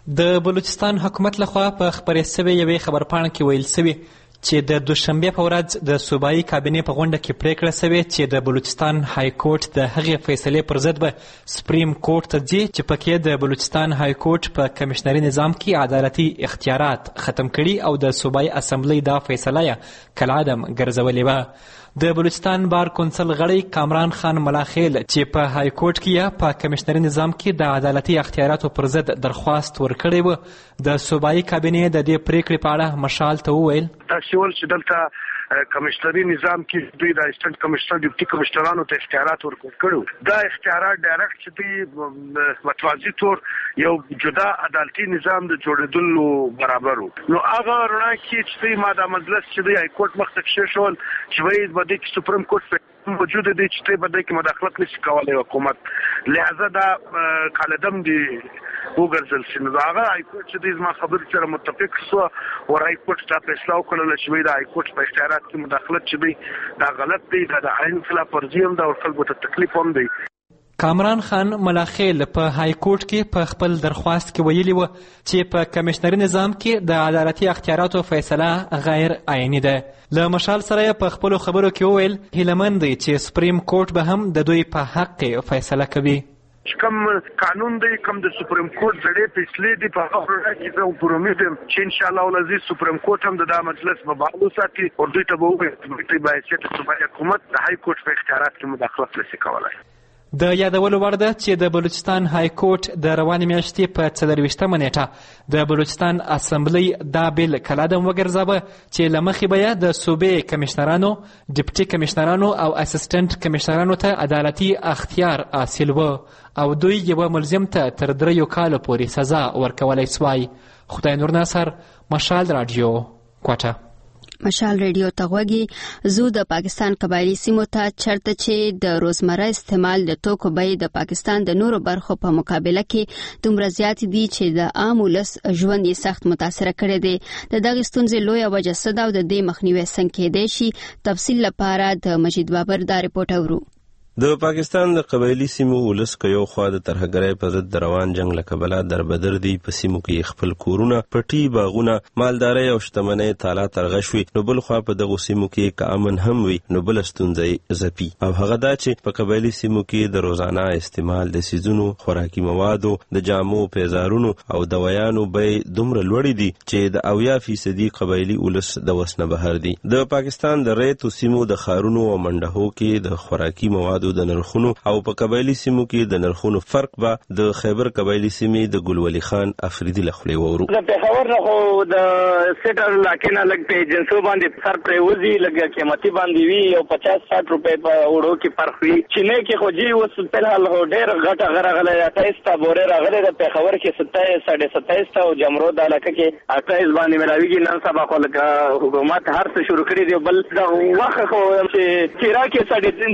Speaker 4: د بلوچستان حکومت لخوا په خبرې شوې یوې خبرپاڼه کې ویل شوي چې د دوشنبه په ورځ د صوبایي کابینې په غونډه کې پریکړه شوې چې د بلوچستان های کورټ د هغې فیصلې پر ضد به سپریم کورټ ته ځي چې پکې د بلوچستان های کورټ په کمشنري نظام کې عدالتي اختیارات ختم کړي او د صوبایي اسمبلی دا فیصله یې کالعدم ګرځولې وه. د بلوچستان بار کونسل غړی کامران خان ملاخیل چې په های کورټ کې په کمشنري نظام کې د عدالتي اختیاراتو پر ضد درخواست ورکړی و د صوبایي کابینې د دې پریکړې په اړه مشال ته وویل
Speaker 7: تاسول چې دلته کمشنري نظام کې دوی د اسسټنټ کمشنر ډیپټي کمشنرانو ته اختیارات ورکړل کړو. دا اختیارات ډایرکټ چې دوی متوازی تور یو جدا عدالتي نظام د جوړېدلو برابر وو. نو هغه رڼا کې چې ما د مجلس چې د های کورټ مخ ته کښېښول چې وایي به د سپریم کورټ موجود دي چې په دې کې مداخلت نشي کولای حکومت، لہذا دا کالعدم دي وګرځل شي. نو هغه های کورټ چې د ما خبرې سره متفق شو او های کورټ دا فیصله وکړه چې د های کورټ په اختیارات کې مداخلت چې دی دا غلط دی، دا د عین خلاف ورزي هم دا خلکو ته تکلیف هم دی.
Speaker 4: کامران خان ملاخیل په های کورټ کې په خپل درخواست کې ویلي و چې په کمشنري نظام کې د عدالتي اختیاراتو فیصله غیر عیني ده. له مشال سره په خپلو خبرو کې وویل هیلهمند دی چې سپریم کورټ به هم د دوی په حق فیصله کوي.
Speaker 7: کوم قانون دی کوم د سپریم کورټ زړې فیصلې دی په هغه کې زه پر امید یم چې ان شاء الله ولزي سپریم کورټ هم د مجلس په بحث ساتي او دوی ته به وایي چې باید چې صوبایي حکومت د های کورټ په اختیارات کې مداخلت نشي کولای.
Speaker 4: د یادولو وړ ده چې د بلوچستان های کورټ د روانې میاشتې په څلرویشتمه نیټه د بلوچستان اسمبلی دا بیل کالعدم وګرځاوه چې له مخې به یې د صوبې کمشنرانو، ډیپټي کمشنرانو او اسسټنټ کمشنرانو ته عدالتي اختیار حاصل و او دوی یوه ملزم ته تر دریو کالو پورې سزا ورکولی سوای. خدای نور ناصر، مشال رادیو، کوټه.
Speaker 1: مشال ریډیو ته غوږی زو د پاکستان قبایلی سیمو ته چرته چې د روزمره استعمال د توکو بیې د پاکستان د نورو برخو په مقابله کې دومره زیات دي چې د عام ولس ژوند یې سخت متاثر کړی دی. د دغې ستونزې لویه وجه څه ده او د دې مخنیوی څنګه کیدای شي؟ تفصیل لپاره د مجید بابر دا رپورټ اورو.
Speaker 12: د پاکستان د قبایلی سیمو ولس که یو خوا د ترهګرۍ په ضد د روان جنگ له کبله دربدر دي، په سیمو کې خپل کورونه، پټي، باغونه، مالدارۍ او شتمنۍ تالا ترغه شوي، نو بل خوا په دغو سیمو کې که امن هم وي نو بله ستونزه ځپي او هغه دا چې په قبایلی سیمو کې د روزانه استعمال د څیزونو، خوراکي موادو، د جامو، پیزارونو او دوایانو بیې دومره لوړې دي چې د اویا فیصدي قبایلی ولس د وس نه بهر دي. د پاکستان د ریتو سیمو د ښارونو او منډهو کې د خوراکي موادو د نرخونو او په قبایلی سیمو کې د نرخونو فرق به د خیبر قبایلی سیمې د ګلولي خان افریدي له خولې وورو.
Speaker 13: د پېښور نه خو د سټر علاقې نه لږ په جنسو باندې سر پرې وځي، لږ قیمتي باندې وي او پچاس ساټ روپۍ په وړو کې فرق وي. چینې کې خو جي اوس فلحال ډېر غټه غره راغلی، اتایس تا بورې راغلی، د پېښور کې ستایس ساډه ستایس تا او جمرود علاقه کې اتایس باندې ملاویږي. نن سبا خو لکه حکومت هر څه شروع کړي دي، بل د وخت خو چې تیرا کې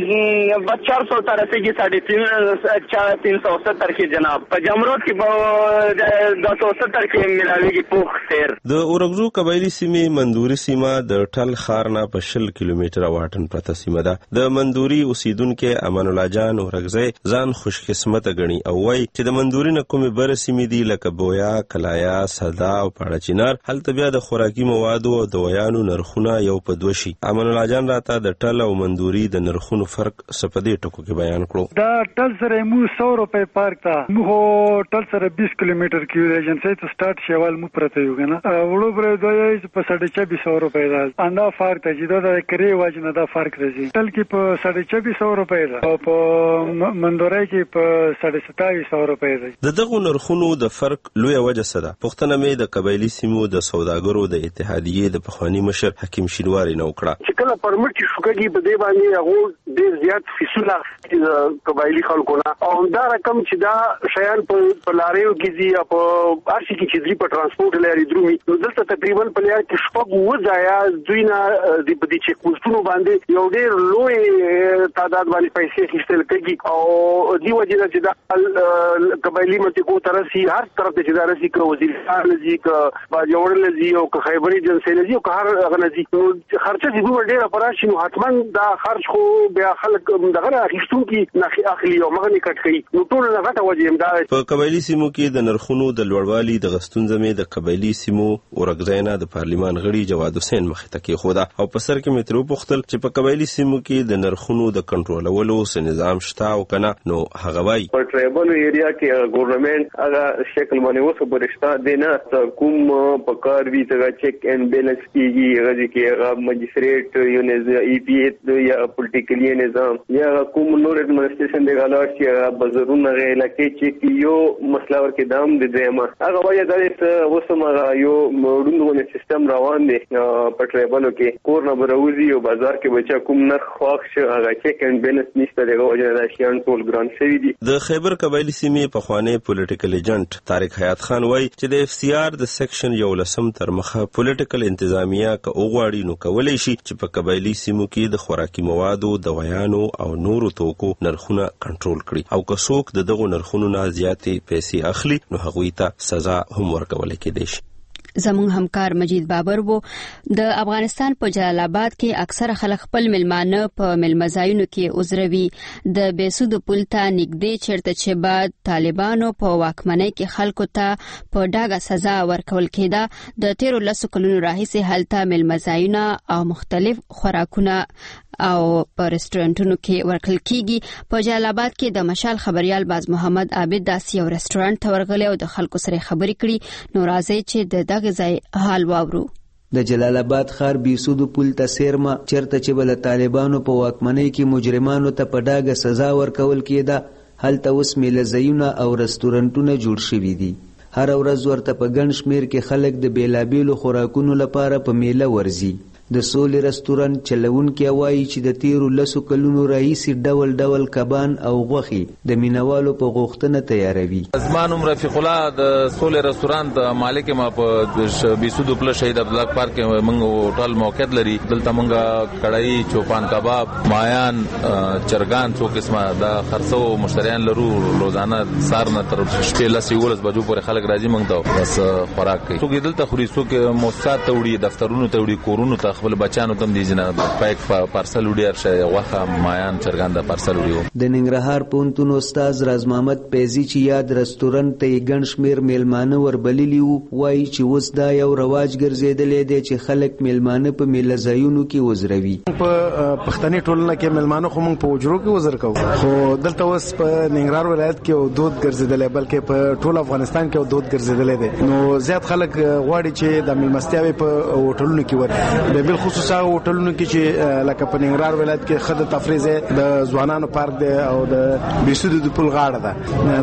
Speaker 13: ساډه چار سو تا رسیږي ساڑھے تین تین سو ستر کې جناب په جمرود کې دو سو ستر کې ملاویږي پوخ سیر.
Speaker 12: د اورګزو قبایلی سیمې مندوري سیمه د ټل ښار نه په شل کیلومتره واټن پرته سیمه ده. د مندوري اوسیدونکو امان الله جان اورګزی ځان خوش قسمته ګڼي او وایي چې د مندوري نه کومې بر سیمې دي لکه بویا، کلایا، صدا او پاړه چنار، هلته بیا د خوراکي موادو او دوایانو نرخونه یو په دوه شي. امان الله جان راته د ټل او مندوري د نرخونو فرق سپدې ټکو کې بیان کړو.
Speaker 25: دا ټل سره مو سو روپۍ پارک ته مو ټل سره بیس کیلومتر کې ایجنسی ته سٹارټ شوال مو پرته یو کنه وړو پر دوی په ساڑھے چوبیس سو روپۍ ده. اندا فرق ته چې دا کری واجنه دا فرق راځي. ټل کې په ساڑھے چوبیس سو روپۍ ده او په مندورای کې په ساڑھے ستایس سو روپۍ ده.
Speaker 12: د دغه نرخونو د فرق لوی وجه څه ده؟ پښتنه مې د قبایلی سیمو د سوداګرو د اتحادیې د پخوانی مشر حکیم شینواری نو کړه
Speaker 13: چې کله پرمټ کې شوګي په دې باندې هغه ډېر زیات فیصله قبایلی خلکو نه او دا رقم چې دا شیان په لاریو کې دي او په ارشي کې چې په ترانسپورت لري درومي، نو دلته تقریبا په لار کې شپږ وځایا دوی نه د دې چیک پوسټونو باندې یو ډېر لوی تعداد باندې پیسې اخیستل کېږي او دی وجه چې دا قبایلی منطقو ترسي هر طرف ته چې دا رسي کو وزیرستان لذي ک باجوړ لذي او ک خیبر جنسي لذي او ک هر غنځي نو خرچه دې ډېر پراشي نو حتمان دا خرج خو بیا خلک
Speaker 7: هغه اخیستونکي نه اخلي او مغني کټ کوي. نو ټول نه غټه وجه امداد
Speaker 12: په قبایلی سیمو کې د نرخونو د لوړوالي د غستونځمې د قبایلی سیمو ورګزینا د پارلیمان غړي جواد حسین مخ ته کې خوده او په سر کې مترو پختل چې په قبایلی سیمو کې د نرخونو د کنټرولولو سه نظام شته او کنه نو هغه وای
Speaker 16: په ټریبل ایریا کې ګورنمنت هغه شکل باندې وسو برښتا دینه کوم په کار وی څنګه چیک اینڈ بیلنس کیږي هغه کې هغه مجستریټ یو نه ای پی ای یا پولیټیکلی نظام یا کوم نور ایڈمنسټریشن دی غلاړ چې بازارونه غیلا کې چې یو مسله ورکې دام د دیمه هغه وایي دا وسمه یو موډونو سیستم روان دی په ټریبلو کې کور نه بروزي او بازار کې بچا کوم نرخ خواخ شو هغه چیک اینڈ بیلنس نشته دی او جنا شیان ټول ګران شوی دی.
Speaker 12: د خیبر قبایلی سیمې په خوانې پولیټیکل ایجنټ طارق حیات خان وایي چې د اف سی آر د سیکشن یو لسم تر مخه پولیټیکل انتظامیه که وغواړي نو کولای شي چې په قبایلی سیمو کې د خوراکي موادو دوايانو او نورو توکو نرخونه کنټرول کړي او که څوک د دغو نرخونو نه زیاتې پیسې اخلي نو هغوی ته سزا هم ورکول کېدای شي.
Speaker 1: زموږ همکار مجید بابر وو د افغانستان په جلال آباد کې اکثر خلک خپل ملمانه په ملمزایونو کې عذروي د بیسود پل ته نږدې چیرته چې بعد طالبانو په واکمنۍ کې خلکو ته په ډاګه سزا ورکول کېده. د تیرو لسو کلونو راهیسې هلته ملمزایونه او مختلف خوراکونه او په رستورانټونو کې ورکل کیږي. په جلال آباد کې د مشال خبريال باز محمد عابد داسې یو رستورانټ ته ورغلی او د خلکو سره خبرې کړي. نو راځي چې د دغه ځای حال واورو.
Speaker 17: د جلال آباد ښار بیسودو پل ته سیرمه چرته چې بل طالبانو په واکمنۍ کې مجرمانو ته په ډاګه سزا ورکول کېده هلته اوس میله‌ځایونه او رستورانټونه جوړ شوي دي. هر ورځ ورته په ګڼ شمیر کې خلک د بیلابیلو خوراکونو لپاره په میله ورځي. د سولې رستورانت چلونکي وایي چې د تیرو لسو کلونو راهیسې ډول ډول کبان او غوښې د مینوالو په غوښتنه تیاروي.
Speaker 18: زما نوم رفیق الله د سولې رستورانت مالک ما په بیسودو پل شهید عبدالله پارک کې موږ هوټل موقعیت لري. دلته موږ کړای چوپان کباب مایان چرګان څو قسمه د خرڅو مشتریان لرو. روزانه سار نه تر شپې لس یولس بجو پورې خلک راځي موږ ته بس خوراک کوي. څوک دلته خوري څوک موسسات ته وړي دفترونو ته وړي کورونو ته خپل بچانو تم دي جناب پایک پارسل وړي ارشه واخه مایان چرګان د پارسل وړي.
Speaker 17: د ننګرهار پونتون استاد راز محمد پیزی چې یاد رستورانت ته ګڼ شمیر میلمانه وربللی وو وایي چې اوس دا یو رواج ګرځیدلی دی چې خلک میلمانه په میله‌ځایونو کې وزروي.
Speaker 20: په پښتني ټولنه کې میلمانه خو موږ په وجرو کې وزر کوو خو دلته اوس په ننګرهار ولایت کې دود ګرځیدلی بلکې په ټول افغانستان کې دود ګرځیدلی دی. نو زیات خلک غواړي چې د میلمستیاوي په هوټلونو کې ورته بل خصوصا هوټلونو کې چې لکه په ننګرهار ولایت کې خد تفریح د ځوانانو پارک دی او د بیسودو د پل غاړه ده.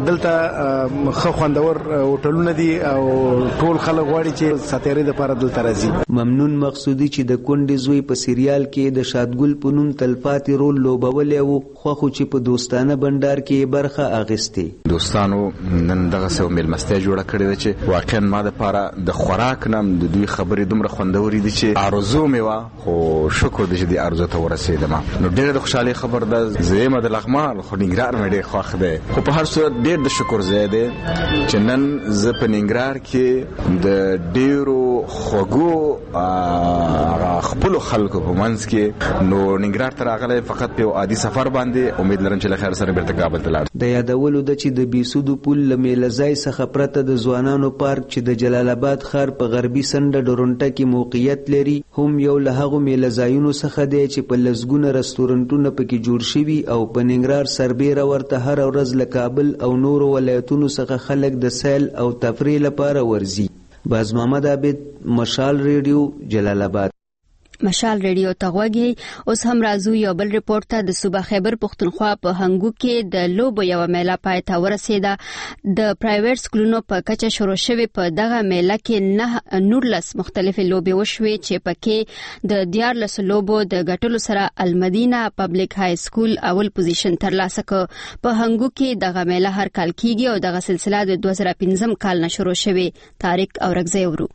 Speaker 20: دلته خو خوندور هوټلونه دي او ټول خلک غواړي چې ساتيري د لپاره دلته راځي.
Speaker 17: ممنون مقصودی چې د کونډې زوی په سریال کې د شادګل په نوم تلپاتې رول لوبولې وو خو خو چې په دوستانه بندر کې برخه اغستې.
Speaker 21: دوستانو نن دغه سو ملمستیا جوړه کړې ده چې واقعا ما د لپاره د خوراک نام د دوی خبرې دومره خوندوري دي چې ارزو مې خو شکر دې چې دې ارزو ته ورسېدم. نو ډېر د خوشحالي خبر ده زما د لغمان خو ننګرهار مې ډېر خوښ دی خو په هر صورت ډېر د شکر ځای دی چې نن زه په ننګرهار کې د ډېرو خوږو خپلو خلکو په منځ کې نو ننګرهار ته راغلی فقط په عادي سفر باندې امید لرم چې له خیر سره بیرته کابل ته لاړ.
Speaker 17: د یادولو ده چې د بیسودو پل له میله‌ځای څخه پرته د ځوانانو پارک چې د جلال آباد ښار په غربي سنډه ډورونټه کې موقعیت لري هم یو له هغو میله‌ځایونو څخه دی چې په لسګونه رستورانټونه پکې جوړ شوي او په ننګرهار سربیره ورته هر ورځ له کابل او نورو ولایتونو څخه خلک د سیل او تفریح لپاره ورځي. باز محمد عابد مشال ریډیو جلال آباد.
Speaker 1: مشال ریډیو ته غوږی. اوس هم راځو یو بل رپورټ ته. د صوبه خیبر پښتونخوا په هنګو کې د لوبو یو میله پای ته ورسېده. د پرایویټ سکولونو په کچه شروع شوی په دغه میله کې نه نورلس مختلفې لوبې وشوې چې پکې د دیارلس لوبو د ګټلو سره المدینه پبلک های سکول اول پوزیشن ترلاسه کړ. په هنګو کې دغه میله هر کال کیږي او دغه سلسله د دوه زره پنځم کال نه شروع شوې. طارق اورګزی ورو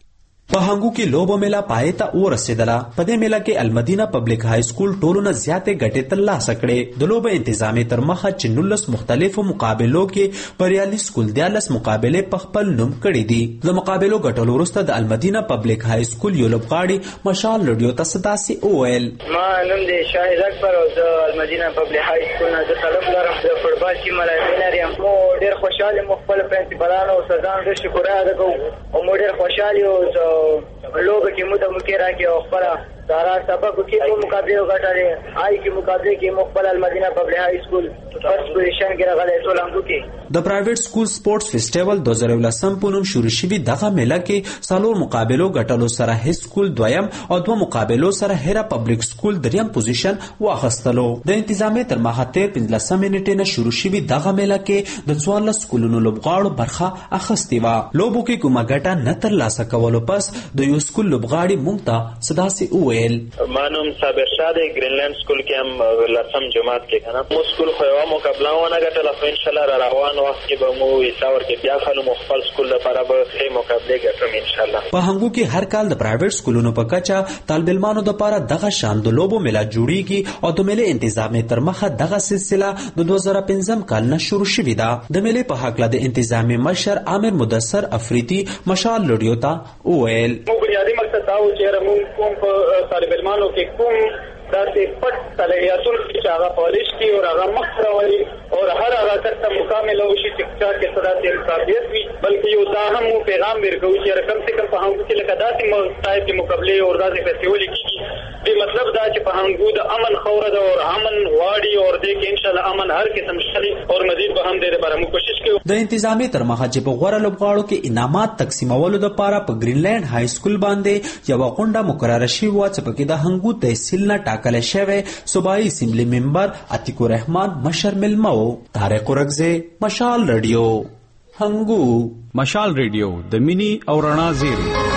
Speaker 3: په هنګو کې لوبو میله پای ته ورسېدله. په دې میله کې المدینه پبلک های سکول ټولو نه زیاتې ګټې ترلاسه کړې. د لوبو انتظامي تر مخه چې نولس مختلفو مقابلو کې بریالي سکول دیارلس مقابلې په خپل نوم کړې دي. د مقابلو ګټلو وروسته د المدینه پبلک های سکول یو لوبغاړي مشال رادیو ته ستاسي وویل:
Speaker 19: ما نوم دی شاهد اکبر او د المدینه پبلک های سکول نه د طلب لرم د فوټبال ټیم ملاتړ یم. مو ډېر خوشاله مو خپل پرنسپلانو او سزان ډېر شکر ادا کوم او مو ډېر خوشاله یو लोग की मुद्दा मुके रहा के ओखरा सारा सबक के मुकाबले घटाले आई के मुकाबले के मुखबल अलमदीना public high school first position کې راغلی ټول انګو کې.
Speaker 3: د پرایویټ سکول سپورتس فیسټیوال دوه زره ولسم په نوم شروع شوی دغه میله کې څلور مقابلو ګټلو سره هیڅ سکول دویم او دوه مقابلو سره هرا پبلک سکول دریم پوزیشن واخیستلو. د انتظامی تر ماهه تیر پنځلسم منټې نه شروع شوی دغه میله کې د څوارلس سکولونو لوبغاړو برخه اخیستې وه. لوبو کې کومه ګټه نه ترلاسه کولو پس د یو سکول لوبغاړي موږ ته صداسي وویل:
Speaker 22: ما نوم صابر شاه دی، ګرینلند سکول کې هم لسم جماعت کې کنه مو سکول خو یو مقابله ونه ګټله، خو ان شاء الله را روان وخت کې به مو حساب ورکړي بیا خلک مو خپل سکول لپاره به ښې مقابلې ګټم ان شاء الله.
Speaker 3: په هنګو کې هر کال د پرایویټ سکولونو په کچه طالب علمانو لپاره دغه شان د لوبو میله جوړیږي او د میلې انتظام تر مخه دغه سلسله د دوه زره پنځم کال نه شروع شوې ده. د میلې په هکله د انتظامی مشر عامر مدثر افریدي مشال رادیو ته وویل:
Speaker 19: مو بنیادی مقصد دا و چې موږ کوم په طالب علمانو کې کوم داسې پټ صلاحیتونه چې هغه پالیش کړي او هغه مخ راولي او هر هغه کس ته مکمل وشي چې چا کې څه داسې قابلیت وي، بلکې یو دا هم مو پیغام ورکوو چې کم سے کم په هغو کې لکه داسې ټایپ کې مقابلې او داسې فیسټیولې کېږي. دې مطلب دا چې په هنګو د امن خوره ده او امن غواړي او دې کې انشاءالله امن هر قسم شي او مزید به هم دې لپاره موږ کوشش کوو.
Speaker 3: د انتظامی تر مخه چې په غوره لوبغاړو کې انعامات تقسیمولو لپاره په ګرینلند های سکول باندې یوه غونډه مقرره شوې وه چې پکې د هنګو تحصیل نه ټاکلی شوی صوبایي اسمبلی ممبر عتیق الرحمن مشر ملمه و. طارق ورکزی، مشال رادیو، هنګو.
Speaker 23: مشال رادیو د مینی او رڼا زیری.